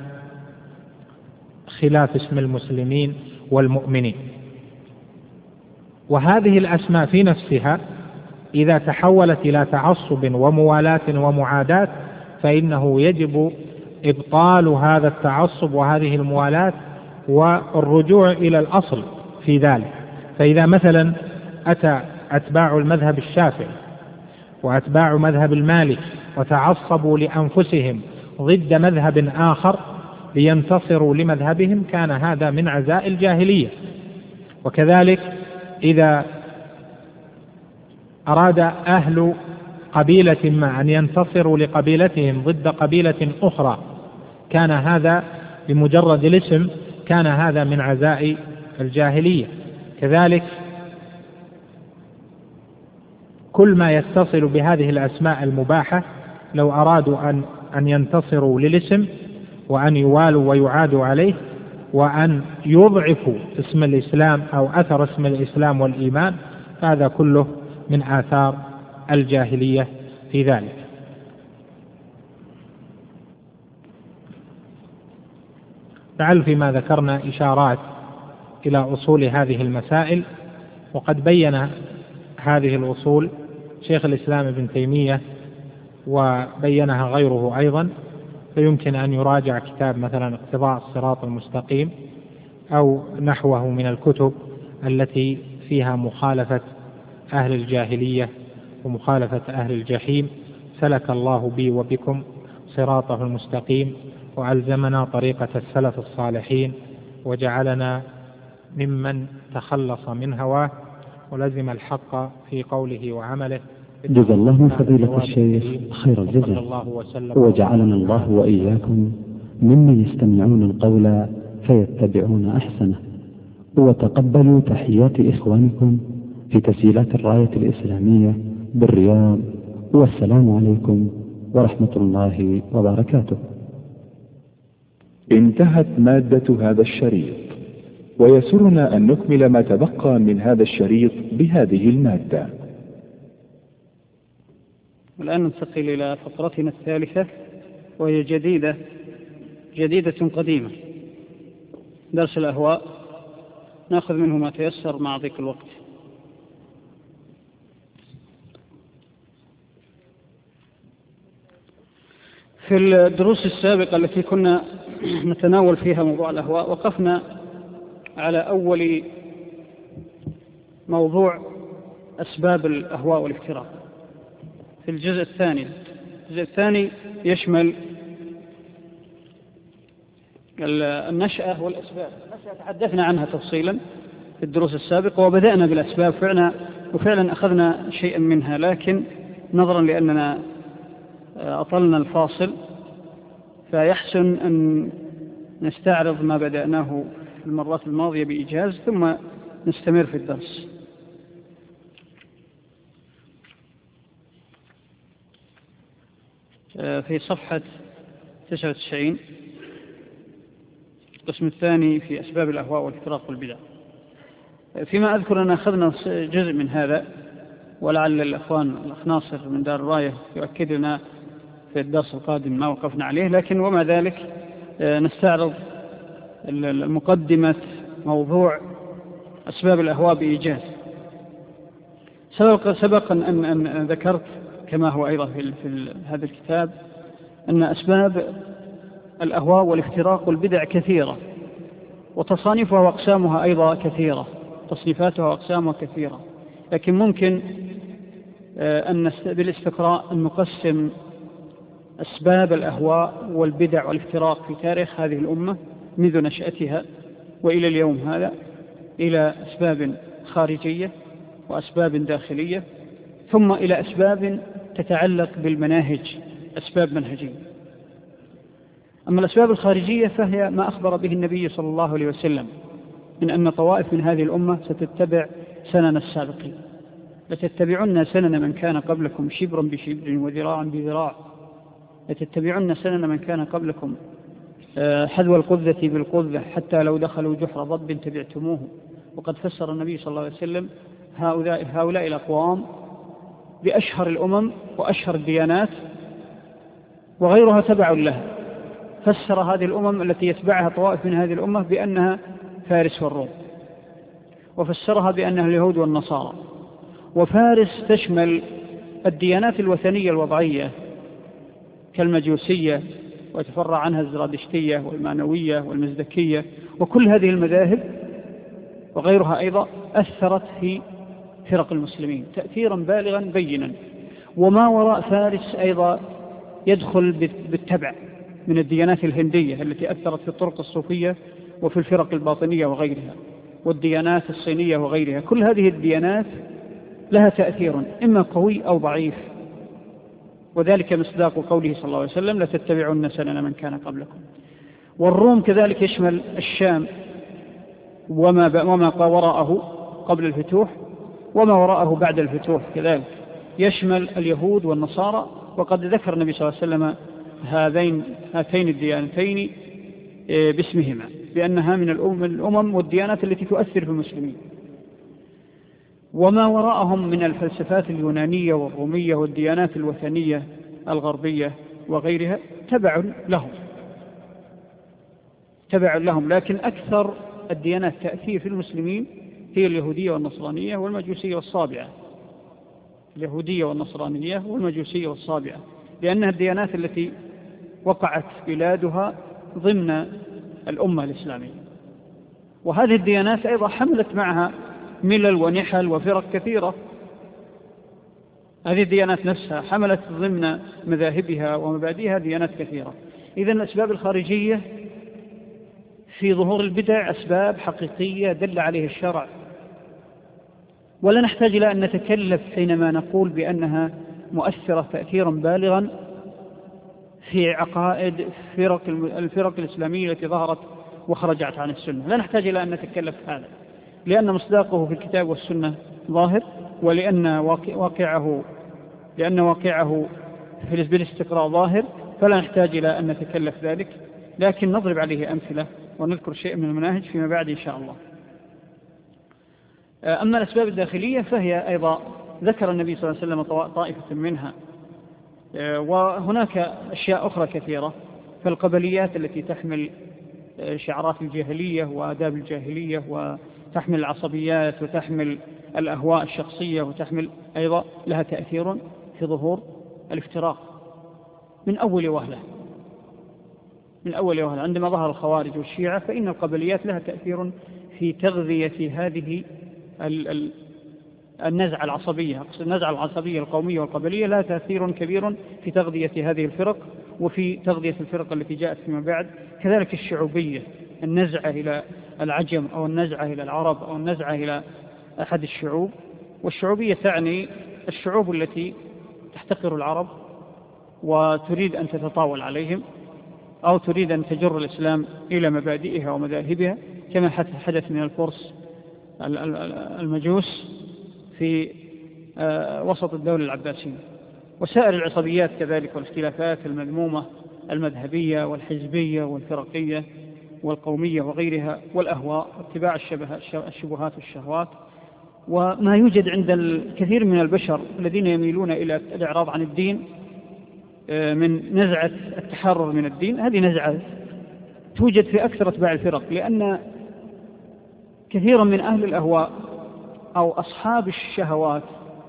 خلاف اسم المسلمين والمؤمنين. وهذه الأسماء في نفسها إذا تحولت إلى تعصب وموالاة ومعاداة فإنه يجب إبطال هذا التعصب وهذه الموالاة والرجوع إلى الأصل في ذلك. فإذا مثلا أتى أتباع المذهب الشافعي وأتباع مذهب المالك وتعصبوا لأنفسهم ضد مذهب آخر لينتصروا لمذهبهم، كان هذا من عزاء الجاهلية. وكذلك إذا أراد أهل قبيلة ما أن ينتصروا لقبيلتهم ضد قبيلة أخرى، كان هذا بمجرد الاسم كان هذا من عزاء الجاهلية. كذلك كل ما يتصل بهذه الأسماء المباحة لو أرادوا أن ينتصروا للاسم وأن يوالوا ويعادوا عليه وأن يضعفوا اسم الإسلام أو أثر اسم الإسلام والإيمان، هذا كله من آثار الجاهلية في ذلك. لعل فيما ذكرنا إشارات إلى أصول هذه المسائل، وقد بين هذه الأصول شيخ الإسلام ابن تيمية وبينها غيره أيضا، فيمكن أن يراجع كتاب مثلا اقتضاء الصراط المستقيم أو نحوه من الكتب التي فيها مخالفة أهل الجاهلية ومخالفة أهل الجحيم. سلك الله بي وبكم صراطه المستقيم وألزمنا طريقة السلف الصالحين وجعلنا ممن تخلص من هواه ولزم الحق في قوله وعمله. جزا الله فضيلة الشيخ خير الجزاء، وجعلنا الله وإياكم ممن يستمعون القول فيتبعون أحسنه. وتقبلوا تحيات إخوانكم في تسجيلات الراية الإسلامية بالرياض، والسلام عليكم ورحمة الله وبركاته. انتهت مادة هذا الشريط، ويسرنا أن نكمل ما تبقى من هذا الشريط بهذه المادة. والآن ننتقل إلى فقرتنا الثالثة، وهي جديدة قديمة، درس الأهواء، نأخذ منه ما تيسر مع ضيق الوقت. في الدروس السابقة التي كنا نتناول فيها موضوع الأهواء وقفنا على أول موضوع أسباب الأهواء والافتراق. في الجزء الثاني يشمل النشأة والأسباب. النشأة تحدثنا عنها تفصيلا في الدروس السابقة وبدأنا بالأسباب وفعلا أخذنا شيئا منها، لكن نظرا لأننا أطلنا الفاصل فيحسن أن نستعرض ما بدأناه في المرات الماضية بإيجاز ثم نستمر في الدرس. في صفحة 99 القسم الثاني في أسباب الأهواء والافتراق والبدع. فيما أذكر أن أخذنا جزء من هذا، ولعل الأخ ناصر من دار الراية يؤكد لنا في الدرس القادم ما وقفنا عليه، لكن ومع ذلك نستعرض المقدمة موضوع أسباب الأهواء بإيجاز. سبق أن ذكرت كما هو أيضا في هذا الكتاب أن أسباب الأهواء والافتراق والبدع كثيرة، وتصانيفها وأقسامها أيضا كثيرة، تصنيفاتها وأقسامها كثيرة، لكن ممكن أن بالاستقراء أن نقسم أسباب الأهواء والبدع والافتراق في تاريخ هذه الأمة منذ نشأتها وإلى اليوم هذا إلى أسباب خارجية وأسباب داخلية، ثم إلى أسباب تتعلق بالمناهج، أسباب منهجية. أما الأسباب الخارجية فهي ما أخبر به النبي صلى الله عليه وسلم من أن طوائف من هذه الأمة ستتبع سنن السابقين، لتتبعن سنن من كان قبلكم شبرا بشبر وذراعا بذراع، لتتبعن سنن من كان قبلكم حذو القذة بالقذة حتى لو دخلوا جحر ضب تبعتموه. وقد فسر النبي صلى الله عليه وسلم هؤلاء الأقوام بأشهر الأمم وأشهر الديانات وغيرها تبع لها. فسر هذه الأمم التي يتبعها طوائف من هذه الأمة بأنها فارس والروم، وفسرها بأنها اليهود والنصارى. وفارس تشمل الديانات الوثنية الوضعية كالمجوسية ويتفرع عنها الزرادشتية والمانوية والمزدكية، وكل هذه المذاهب وغيرها أيضا أثرت في فرق المسلمين تأثيرا بالغا بينا. وما وراء فارس أيضا يدخل بالتبع من الديانات الهندية التي أثرت في الطرق الصوفية وفي الفرق الباطنية وغيرها، والديانات الصينية وغيرها. كل هذه الديانات لها تأثير إما قوي أو ضعيف، وذلك مصداق قوله صلى الله عليه وسلم لتتبعن سنن من كان قبلكم. والروم كذلك يشمل الشام وما وراءه قبل الفتوح وما وراءه بعد الفتوح، كذلك يشمل اليهود والنصارى. وقد ذكر النبي صلى الله عليه وسلم هاتين الديانتين باسمهما بأنها من الأمم والديانات التي تؤثر في المسلمين. وما وراءهم من الفلسفات اليونانية والرومية والديانات الوثنية الغربية وغيرها تبع لهم، لكن أكثر الديانات تأثير في المسلمين هي اليهودية والنصرانية والمجوسية والصابعة. اليهودية والنصرانية والمجوسية والصابعة، لأنها الديانات التي وقعت بلادها ضمن الأمة الإسلامية. وهذه الديانات أيضا حملت معها ملل ونحل وفرق كثيرة. هذه الديانات نفسها حملت ضمن مذاهبها ومبادئها ديانات كثيرة. إذن الأسباب الخارجية في ظهور البدع أسباب حقيقية دل عليه الشرع، ولا نحتاج إلى أن نتكلف حينما نقول بأنها مؤثرة تأثيرا بالغا في عقائد الفرق الإسلامية التي ظهرت وخرجت عن السنة. لا نحتاج إلى أن نتكلف هذا، لأن مصداقه في الكتاب والسنة ظاهر، ولأن واقعه في الاستقراء ظاهر، فلا نحتاج إلى أن نتكلف ذلك، لكن نضرب عليه أمثلة ونذكر شيء من المناهج فيما بعد إن شاء الله. أما الأسباب الداخلية فهي أيضا ذكر النبي صلى الله عليه وسلم طائفة منها، وهناك أشياء أخرى كثيرة. فالقبليات التي تحمل شعارات الجاهلية وآداب الجاهلية وتحمل العصبيات وتحمل الأهواء الشخصية وتحمل أيضا لها تأثير في ظهور الافتراق من أول وهلة. عندما ظهر الخوارج والشيعة فإن القبليات لها تأثير في تغذية هذه النزعة العصبية. النزعة العصبية القومية والقبلية لها تأثير كبير في تغذية هذه الفرق وفي تغذية الفرق التي جاءت فيما بعد. كذلك الشعوبية، النزعة إلى العجم أو النزعة إلى العرب أو النزعة إلى أحد الشعوب. والشعوبية تعني الشعوب التي تحتقر العرب وتريد أن تتطاول عليهم أو تريد أن تجر الإسلام إلى مبادئها ومذاهبها، كما حدث من الفرس المجوس في وسط الدولة العباسية. وسائر العصبيات كذلك والاختلافات المذمومة المذهبية والحزبية والفرقية والقومية وغيرها، والأهواء واتباع الشبهات والشهوات. وما يوجد عند الكثير من البشر الذين يميلون إلى الإعراض عن الدين من نزعة التحرر من الدين، هذه نزعة توجد في أكثر أتباع الفرق، لأن كثيرا من أهل الأهواء أو أصحاب الشهوات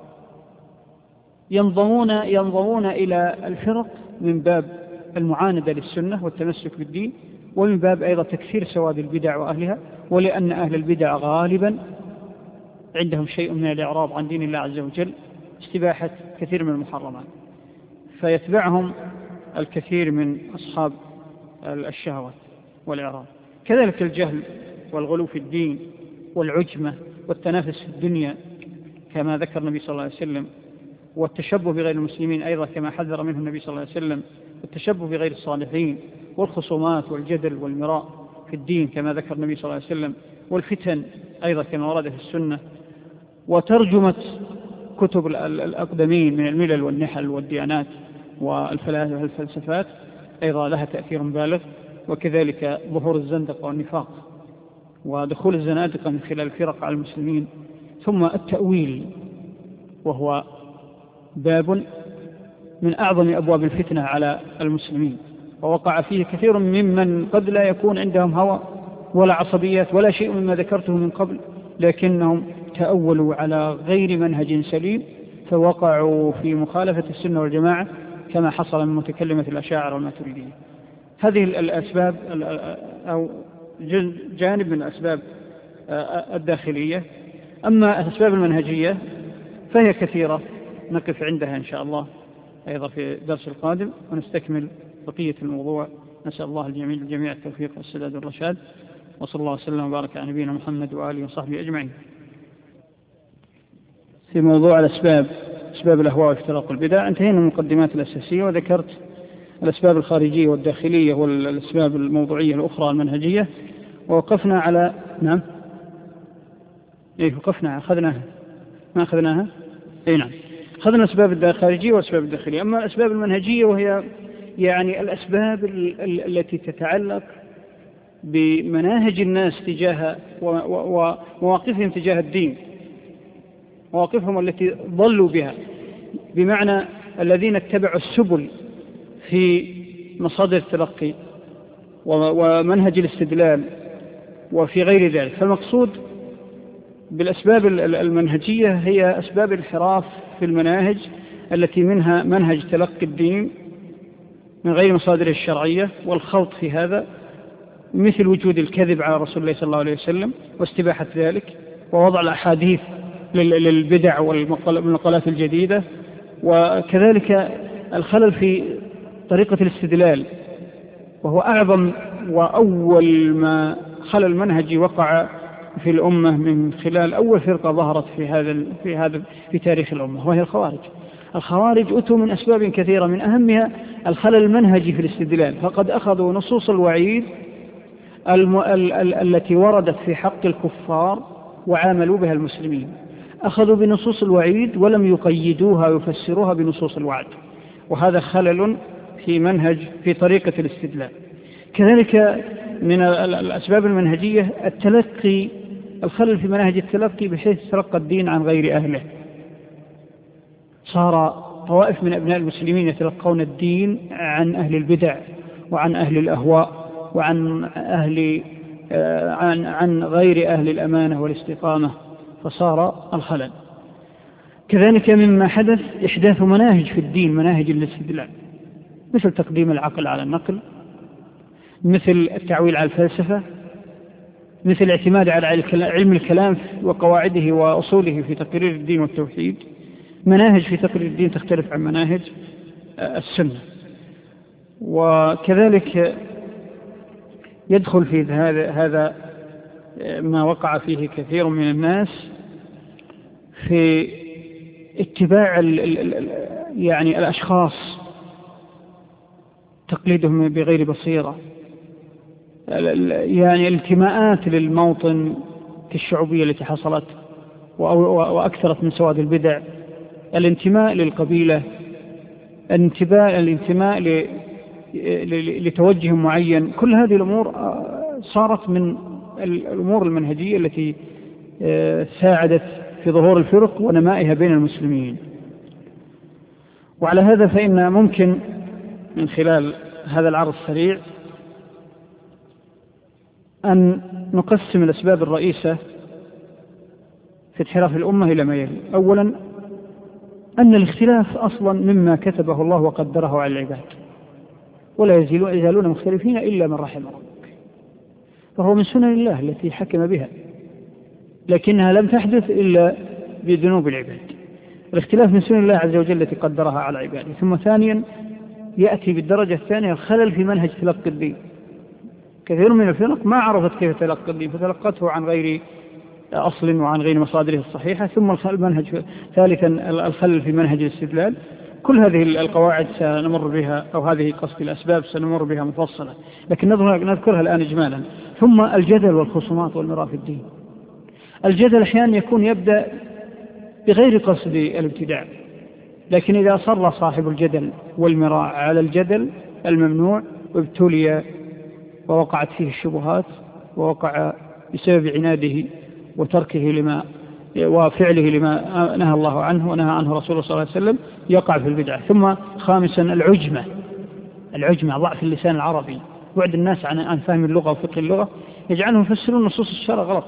ينضمون إلى الفرق من باب المعاندة للسنة والتمسك بالدين، ومن باب أيضا تكثير سواد البدع وأهلها، ولأن أهل البدع غالبا عندهم شيء من الإعراض عن دين الله عز وجل، استباحة كثير من المحرمات، فيتبعهم الكثير من أصحاب الشهوات والإعراض. كذلك الجهل والغلو في الدين والعجمة والتنافس في الدنيا كما ذكر النبي صلى الله عليه وسلم، والتشبه بغير المسلمين أيضا كما حذر منه النبي صلى الله عليه وسلم، والتشبه بغير الصالحين والخصومات والجدل والمراء في الدين كما ذكر النبي صلى الله عليه وسلم، والفتن أيضا كما ورد في السنة، وترجمة كتب الأقدمين من الملل والنحل والديانات والفلسفات أيضا لها تأثير بالغ، وكذلك ظهور الزندقة والنفاق ودخول الزنادقة من خلال الفرق على المسلمين. ثم التأويل، وهو باب من أعظم أبواب الفتنة على المسلمين، ووقع فيه كثير ممن قد لا يكون عندهم هوى ولا عصبيات ولا شيء مما ذكرته من قبل، لكنهم تأولوا على غير منهج سليم فوقعوا في مخالفة السنة والجماعة كما حصل من متكلمة الأشاعرة والماتريدية. هذه الأسباب أو جانب من الأسباب الداخلية. أما الأسباب المنهجية فهي كثيرة، نقف عندها إن شاء الله أيضا في الدرس القادم ونستكمل بقية الموضوع. نسأل الله الجميع التوفيق والسداد والرشاد، وصلى الله وسلم وبارك على نبينا محمد وآله وصحبه أجمعين. في موضوع الأسباب، أسباب الأهواء وافتراق البدع، انتهينا من المقدمات الأساسية وذكرت الأسباب الخارجية والداخلية والأسباب الموضوعية الأخرى المنهجية، ووقفنا على نعم وقفنا أخذناها ما أخذناها نعم أخذنا الأسباب الخارجية والأسباب الداخلية. أما الأسباب المنهجية وهي يعني الأسباب التي تتعلق بمناهج الناس تجاه ومواقفهم تجاه الدين، مواقفهم التي ضلوا بها، بمعنى الذين اتبعوا السبل في مصادر التلقي ومنهج الاستدلال وفي غير ذلك. فالمقصود بالأسباب المنهجية هي أسباب الانحراف في المناهج التي منها منهج تلقي الدين من غير مصادره الشرعية والخوض في هذا، مثل وجود الكذب على رسول الله صلى الله عليه وسلم واستباحة ذلك، ووضع الأحاديث للبدع والمقالات الجديدة، وكذلك الخلل في طريقة الاستدلال، وهو أعظم وأول ما خلل منهجي وقع في الأمة من خلال أول فرقة ظهرت في تاريخ الأمة، وهي الخوارج. الخوارج أتوا من أسباب كثيرة، من أهمها الخلل المنهجي في الاستدلال، فقد أخذوا نصوص الوعيد التي وردت في حق الكفار وعاملوا بها المسلمين، أخذوا بنصوص الوعيد ولم يقيدوها ويفسروها بنصوص الوعد، وهذا خلل في منهج في طريقة الاستدلال. كذلك من الأسباب المنهجية التلقي، الخلل في منهج التلقي بحيث تلقى الدين عن غير أهله، صار طوائف من أبناء المسلمين يتلقون الدين عن أهل البدع وعن أهل الأهواء وعن عن غير أهل الأمانة والاستقامة، فصار الخلل. كذلك مما حدث إحداث مناهج في الدين، مناهج الاستدلال، مثل تقديم العقل على النقل، مثل التعويل على الفلسفة، مثل الاعتماد على علم الكلام وقواعده وأصوله في تقرير الدين والتوحيد. مناهج في تقرير الدين تختلف عن مناهج السنة. وكذلك يدخل في هذا ما وقع فيه كثير من الناس في اتباع يعني الأشخاص، تقليدهم بغير بصيرة، يعني الانتماءات للموطن كالشعوبية التي حصلت وأكثرت من سواد البدع، الانتماء للقبيلة، الانتماء لتوجه معين. كل هذه الأمور صارت من الأمور المنهجية التي ساعدت في ظهور الفرق ونمائها بين المسلمين. وعلى هذا فإن ممكن من خلال هذا العرض السريع أن نقسم الأسباب الرئيسة في انحراف الأمة إلى ما يلي. أولا، أن الاختلاف أصلا مما كتبه الله وقدره على العباد، ولا يزالون مختلفين إلا من رحم ربك، فهو من سنن الله التي حكم بها، لكنها لم تحدث إلا بذنوب العباد. الاختلاف من سنن الله عز وجل التي قدرها على عباده. ثم ثانيا يأتي بالدرجة الثانية الخلل في منهج تلقي الدين. كثير من الفرق ما عرفت كيف تلقى الدين فتلقته عن غير أصل وعن غير مصادره الصحيحة. ثم المنهج ثالثا الخلل في منهج الاستدلال. كل هذه القواعد سنمر بها، أو هذه قصد الأسباب سنمر بها مفصلة، لكن نذكرها الآن إجمالا. ثم الجدل والخصومات والمراء في الدين. الجدل أحيانا يكون يبدأ بغير قصد الابتداع، لكن إذا أصر صاحب الجدل والمراء على الجدل الممنوع وابتلي ووقعت فيه الشبهات، ووقع بسبب عناده وتركه لما وفعله لما نهى الله عنه ونهى عنه رسوله صلى الله عليه وسلم، يقع في البدعة. ثم خامسا العجمة، ضعف اللسان العربي، بعد الناس عن فهم اللغة وفقه اللغة، يجعلهم يفسرون نصوص الشرع غلط،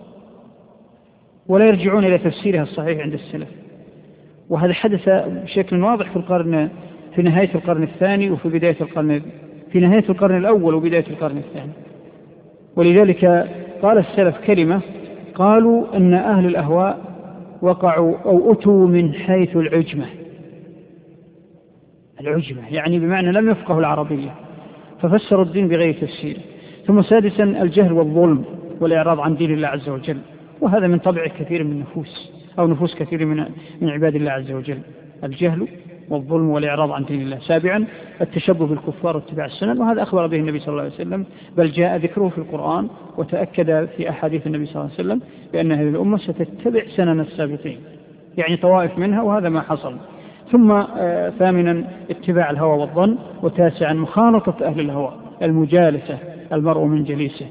ولا يرجعون إلى تفسيرها الصحيح عند السلف. وهذا حدث بشكل واضح في نهاية القرن الثاني وفي بداية في نهاية القرن الأول وبداية القرن الثاني. ولذلك قال السلف كلمة، قالوا أن أهل الأهواء وقعوا أو أتوا من حيث العجمة، يعني بمعنى لم يفقهوا العربية ففسروا الدين بغير تفسير. ثم سادسا الجهل والظلم والإعراض عن دين الله عز وجل، وهذا من طبع كثير من النفوس أو نفوس كثير من عباد الله عز وجل، الجهل والظلم والإعراض عن دين الله. سابعا التشبه بالكفار واتباع السنن، وهذا أخبر به النبي صلى الله عليه وسلم، بل جاء ذكره في القرآن وتأكد في أحاديث النبي صلى الله عليه وسلم بأن هذه الأمة ستتبع سنن السابقين، يعني طوائف منها، وهذا ما حصل. ثم ثامنا اتباع الهوى والظن. وتاسعا مخالطة أهل الهوى، المجالسة، المرء من جليسه.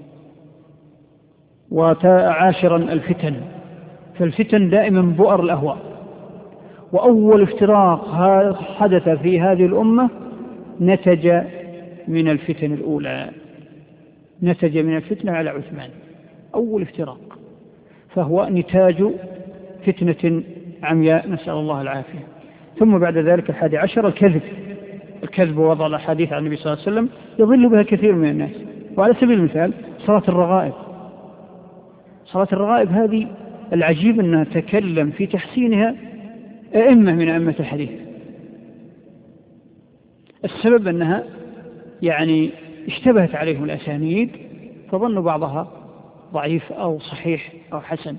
وعاشرا الفتن، فالفتن دائما بؤر الأهواء، وأول افتراق حدث في هذه الأمة نتج من الفتن الأولى، نتج من الفتنة على عثمان، أول افتراق، فهو نتاج فتنة عمياء، نسأل الله العافية. ثم بعد ذلك 11 الكذب ووضع الأحاديث عن النبي صلى الله عليه وسلم يضل بها كثير من الناس. وعلى سبيل المثال صلاة الرغائب هذه العجيب أنها تكلم في تحسينها أئمة من أئمة الحديث. السبب أنها يعني اشتبهت عليهم الأسانيد فظنوا بعضها ضعيف أو صحيح أو حسن،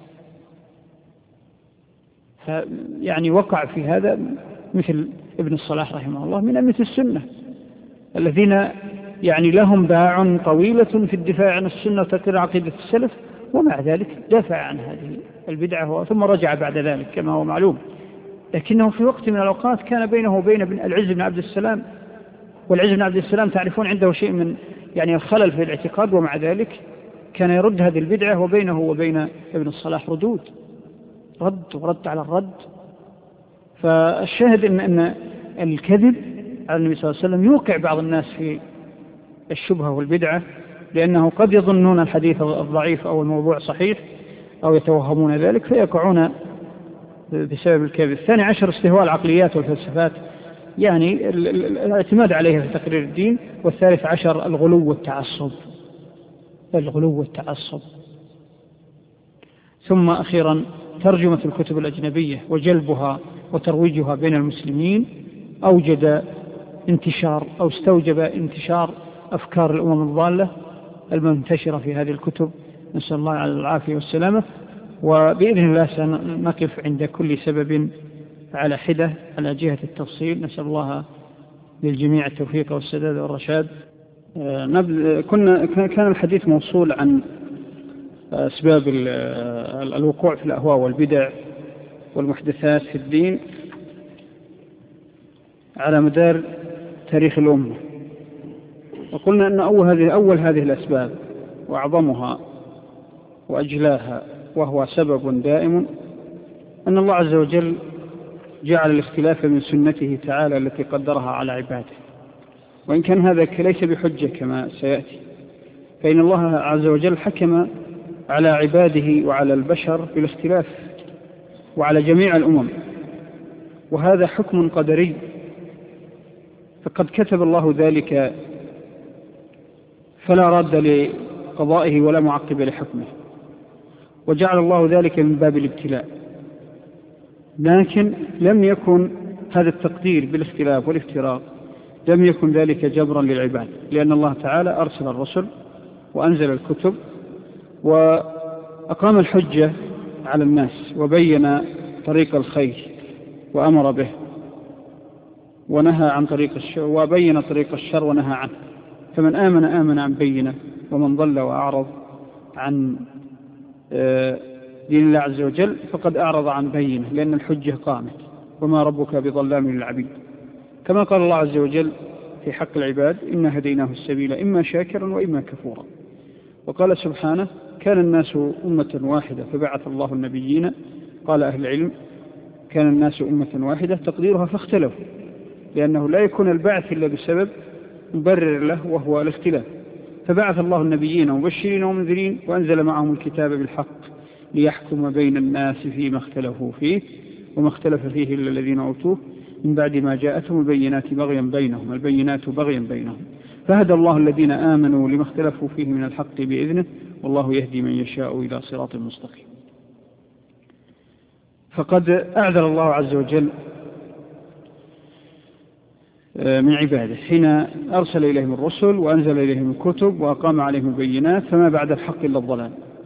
فيعني وقع في هذا مثل ابن الصلاح رحمه الله من أئمة السنة الذين يعني لهم باع طويلة في الدفاع عن السنة وتقرير عقيدة السلف، ومع ذلك دافع عن هذه البدعة ثم رجع بعد ذلك كما هو معلوم. لكنه في وقت من الأوقات كان بينه وبين العز بن عبد السلام، والعز بن عبد السلام تعرفون عنده شيء من يعني الخلل في الاعتقاد، ومع ذلك كان يرد هذه البدعة، وبينه وبين ابن الصلاح رد على الرد. فالشاهد أن الكذب على النبي صلى الله عليه وسلم يوقع بعض الناس في الشبهة والبدعة، لأنه قد يظنون الحديث الضعيف أو الموضوع صحيح أو يتوهمون ذلك فيقعون بسبب الكذب. 12 استهواء العقليات والفلسفات، يعني الاعتماد عليها في تقرير الدين. 13 الغلو والتعصب. ثم أخيرا ترجمة الكتب الأجنبية وجلبها وترويجها بين المسلمين أوجد انتشار أو استوجب انتشار أفكار الأمم الضالة المنتشرة في هذه الكتب، نسأل الله على العافية والسلامة. وبإذن الله سنقف عند كل سبب على حدة على جهة التفصيل، نسأل الله للجميع التوفيق والسداد والرشاد. كان الحديث موصول عن أسباب الوقوع في الأهواء والبدع والمحدثات في الدين على مدار تاريخ الأمة، وقلنا أن أول هذه الأسباب وأعظمها وأجلاها وهو سبب دائم أن الله عز وجل جعل الاختلاف من سنته تعالى التي قدرها على عباده، وإن كان هذا ليس بحجة كما سيأتي، فإن الله عز وجل حكم على عباده وعلى البشر بالاختلاف وعلى جميع الأمم، وهذا حكم قدري، فقد كتب الله ذلك فلا راد لقضائه ولا معقب لحكمه، وجعل الله ذلك من باب الابتلاء. لكن لم يكن هذا التقدير بالاختلاف والافتراق لم يكن ذلك جبرا للعباد، لأن الله تعالى أرسل الرسل وأنزل الكتب وأقام الحجة على الناس وبين طريق الخير وأمر به، ونهى عن طريق الشر، وبين طريق الشر ونهى عنه. فمن آمن عن بينة، ومن ضل وأعرض عن دين الله عز وجل فقد أعرض عن بينة، لأن الحجة قامت، وما ربك بظلام للعبيد. كما قال الله عز وجل في حق العباد: إنا هديناه السبيل إما شاكرا وإما كفورا. وقال سبحانه: كان الناس أمة واحدة فبعث الله النبيين. قال أهل العلم: كان الناس أمة واحدة تقديرها فاختلفوا، لأنه لا يكون البعث إلا بسبب مبرر له وهو الاختلاف. فبعث الله النبيين مبشرين ومنذرين، وأنزل معهم الكتاب بالحق ليحكم بين الناس فيما اختلفوا فيه، وما اختلف فيه إلا الذين أوتوه من بعد ما جاءتهم البينات بغيا بينهم. فهدى الله الذين آمنوا لما اختلفوا فيه من الحق بإذنه، والله يهدي من يشاء إلى صراط مستقيم. فقد أعذر الله عز وجل من عباده حين أرسل إليهم الرسل وأنزل إليهم الكتب وأقام عليهم البينات، فما بعد الحق إلا الضلال.